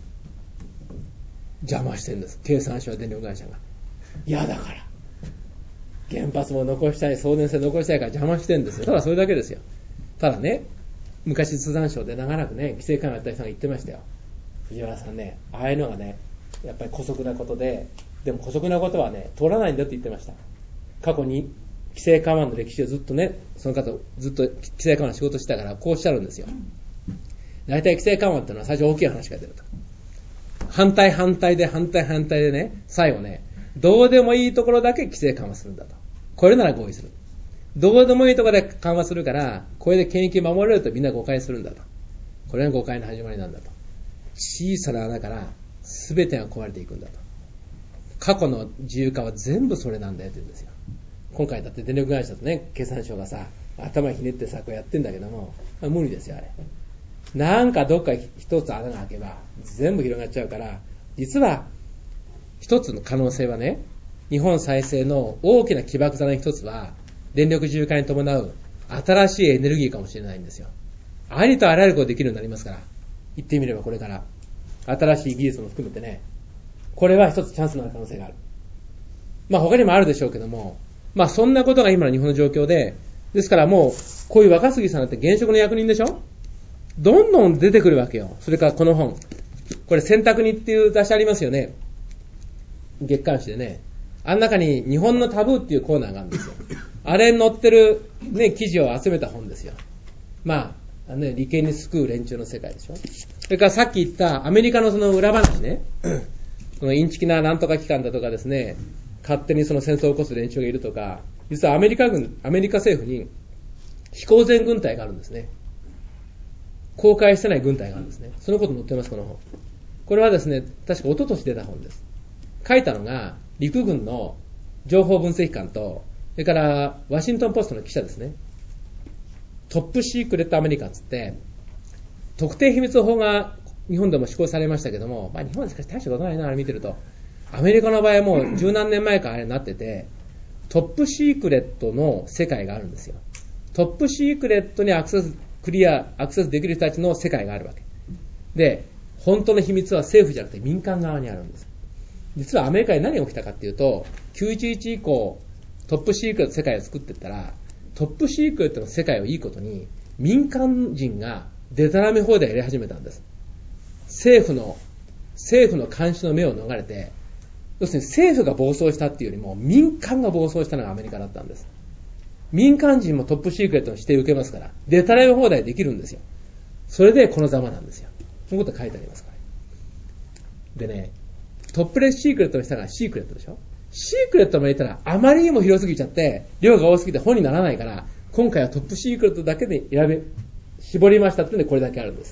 邪魔してるんです。経産省は電力会社が。嫌だから。原発も残したい、送電線残したいから邪魔してるんですよ。ただそれだけですよ。ただね、昔通産省で長らくね、規制緩和やった人が言ってましたよ。藤原さんね、ああいうのがね、やっぱり姑息なことで、でも姑息なことはね、通らないんだって言ってました。過去に規制緩和の歴史をずっとね、その方ずっと規制緩和の仕事してたからこうおっしゃるんですよ。大体規制緩和っていうのは最初大きい話が出ると。反対反対で反対反対でね、最後ね、どうでもいいところだけ規制緩和するんだと。これなら合意する。どうでもいいところで緩和するから、これで権益守れるとみんな誤解するんだと。これが誤解の始まりなんだと。小さな穴から全てが壊れていくんだと。過去の自由化は全部それなんだよって言うんですよ。今回だって電力会社とね、経産省がさ、頭ひねってさ、こうやってんだけども、無理ですよ、あれ。なんかどっか一つ穴が開けば、全部広がっちゃうから、実は、一つの可能性はね、日本再生の大きな起爆剤の一つは、電力自由化に伴う新しいエネルギーかもしれないんですよ。ありとあらゆることできるようになりますから、言ってみればこれから、新しい技術も含めてね、これは一つチャンスのある可能性がある。まあ他にもあるでしょうけども、まあそんなことが今の日本の状況で、ですからもう、こういう若杉さんだって現職の役人でしょ？どんどん出てくるわけよ。それからこの本。これ選択にっていう雑誌ありますよね。月刊誌でね。あん中に日本のタブーっていうコーナーがあるんですよ。あれに載ってるね、記事を集めた本ですよ。まあ、ね、利権に救う連中の世界でしょ。それからさっき言ったアメリカのその裏話ね。そのインチキななんとか機関だとかですね、勝手にその戦争を起こす連中がいるとか、実はアメリカ軍、アメリカ政府に飛行前軍隊があるんですね。公開してない軍隊があるんですね。そのこと載ってます、この本。これはですね、確か一昨年出た本です。書いたのが陸軍の情報分析官と、それからワシントンポストの記者ですね。トップシークレットアメリカンつって、特定秘密法が日本でも施行されましたけども、まあ日本はしかし大したことないな、あれ見てると。アメリカの場合はもう十何年前からあれになってて、トップシークレットの世界があるんですよ。トップシークレットにアクセス、クリア、アクセスできる人たちの世界があるわけ。で、本当の秘密は政府じゃなくて民間側にあるんです。実はアメリカで何が起きたかっていうと、きゅういちいち以降、トップシークレットの世界を作っていったら、トップシークレットの世界をいいことに、民間人がデタラメ放題やり始めたんです。政府の、政府の監視の目を逃れて、要するに政府が暴走したっていうよりも民間が暴走したのがアメリカだったんです。民間人もトップシークレットの指定を受けますから、デタラメ放題できるんですよ。それでこのざまなんですよ。そのこと書いてありますから。でね、トップレスシークレットの下がシークレットでしょ。シークレットも入れたらあまりにも広すぎちゃって、量が多すぎて本にならないから、今回はトップシークレットだけで選べ、絞りましたってんでこれだけあるんです。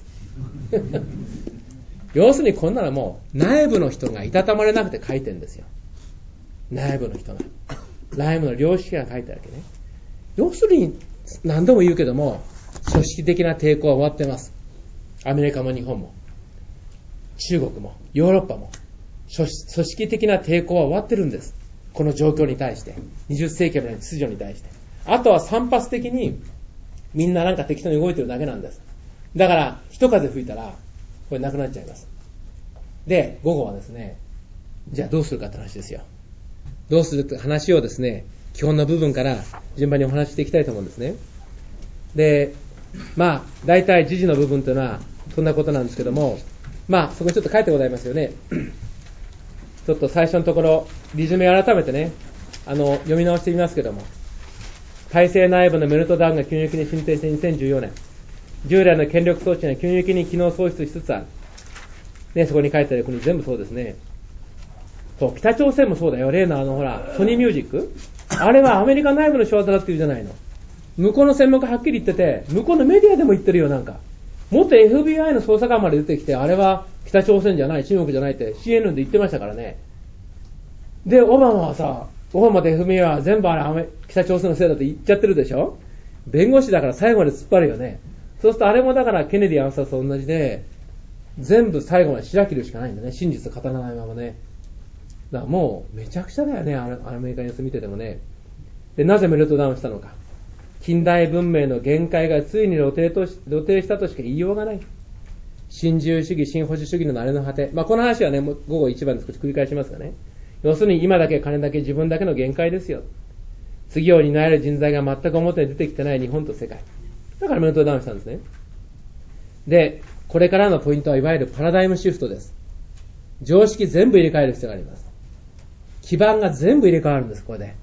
要するにこんなのもう内部の人がいたたまれなくて書いてるんですよ。内部の人が。内部の良識が書いてあるわけね。要するに何度も言うけども、組織的な抵抗は終わってます。アメリカも日本も中国もヨーロッパも組織的な抵抗は終わってるんです。この状況に対して、にじゅっ世紀までの秩序に対して。あとは散発的にみんななんか適当に動いてるだけなんです。だから一風吹いたらこれなくなっちゃいます。で、午後はですね、じゃあどうするかって話ですよ。どうするって話をですね、基本の部分から順番にお話ししていきたいと思うんですね。で、まあ大体時事の部分というのはそんなことなんですけども、まあそこにちょっと書いてございますよね。ちょっと最初のところリズム改めてね、あの読み直してみますけども、体制内部のメルトダウンが急激に進展してにせんじゅうよねん、従来の権力装置が急激に機能喪失しつつある。ね、そこに書いてある国全部そうですね。そう、北朝鮮もそうだよ。例のあのほら、ソニーミュージック、あれはアメリカ内部の仕業だって言うじゃないの。向こうの専門家はっきり言ってて、向こうのメディアでも言ってるよ、なんか。もっと エフビーアイ の捜査官まで出てきて、あれは北朝鮮じゃない、中国じゃないって シーエヌエヌ で言ってましたからね。で、オバマはさ、オバマと エフビーアイ は全部あれ北朝鮮のせいだって言っちゃってるでしょ。弁護士だから最後まで突っ張るよね。そうするとあれもだからケネディ暗殺と同じで、全部最後まで白切るしかないんだね。真実語らないままね。だからもうめちゃくちゃだよね、アメリカニュース見ててもね。で、なぜメルトダウンしたのか。近代文明の限界がついに露呈とし、露呈したとしか言いようがない。新自由主義、新保守主義の慣れの果て。まあこの話はね、午後一番で少し繰り返しますがね。要するに今だけ金だけ自分だけの限界ですよ。次を担える人材が全く表に出てきてない日本と世界。だからメルトダウンしたんですね。で、これからのポイントはいわゆるパラダイムシフトです。常識全部入れ替える必要があります。基盤が全部入れ替わるんです、これで。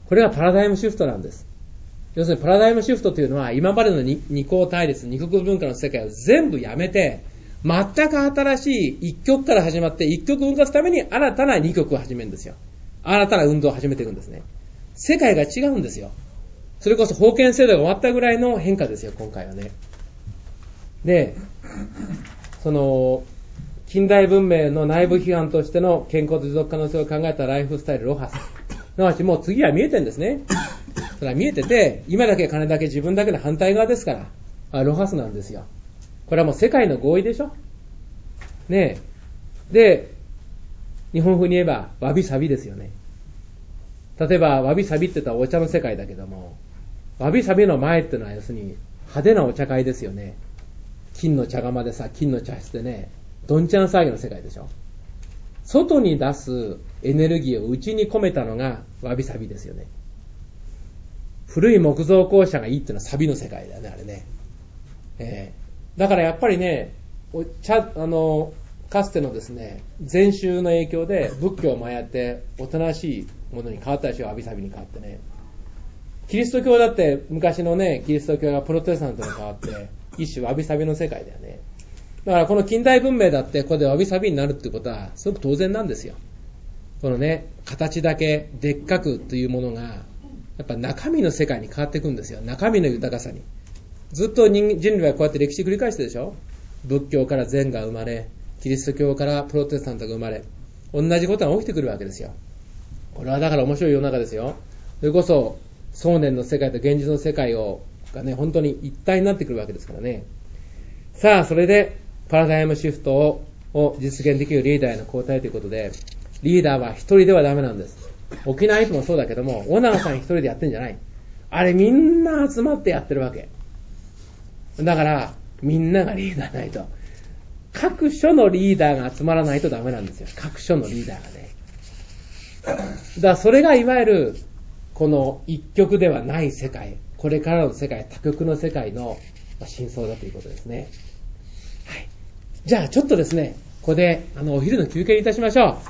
これがパラダイムシフトなんです。要するにパラダイムシフトというのは、今までの二項対立、二国文化の世界を全部やめて、全く新しい一極から始まって、一極分割すために新たな二極を始めるんですよ。新たな運動を始めていくんですね。世界が違うんですよ。それこそ封建制度が終わったぐらいの変化ですよ、今回はね。で、その、近代文明の内部批判としての健康と持続可能性を考えたライフスタイルロハス。すなわちもう次は見えてるんですね。それは見えてて、今だけ金だけ自分だけの反対側ですから、あロハスなんですよ。これはもう世界の合意でしょ。ねえ。で、日本風に言えば、わびさびですよね。例えば、わびさびって言ったらお茶の世界だけども、わびさびの前ってのは要するに派手なお茶会ですよね。金の茶釜でさ、金の茶室でね、どんちゃん騒ぎの世界でしょ。外に出すエネルギーを内に込めたのがわびさびですよね。古い木造校舎がいいっていうのはサビの世界だよね、あれね。えー、だからやっぱりね、お茶、あの、かつてのですね、禅宗の影響で仏教もやっておとなしいものに変わったでしょ、わびさびに変わってね。キリスト教だって昔のね、キリスト教がプロテスタントに変わって、一種わびさびの世界だよね。だからこの近代文明だってこれでわびさびになるってことはすごく当然なんですよ。このね、形だけでっかくというものが、やっぱ中身の世界に変わっていくんですよ。中身の豊かさに。ずっと人, 人類はこうやって歴史繰り返してるでしょ。仏教から禅が生まれ、キリスト教からプロテスタントが生まれ、同じことが起きてくるわけですよ。これはだから面白い世の中ですよ。それこそ想念の世界と現実の世界をがね、本当に一体になってくるわけですからね。さあ、それでパラダイムシフトをを実現できるリーダーへの交代ということで、リーダーは一人ではダメなんです。沖縄いつもそうだけども、尾長さん一人でやってんじゃない。あれみんな集まってやってるわけ。だからみんながリーダーないと、各所のリーダーが集まらないとダメなんですよ。各所のリーダーがね。だからそれがいわゆるこの一極ではない世界、これからの世界、多極の世界の真相だということですね。はい。じゃあちょっとですね、ここであのお昼の休憩にいたしましょう。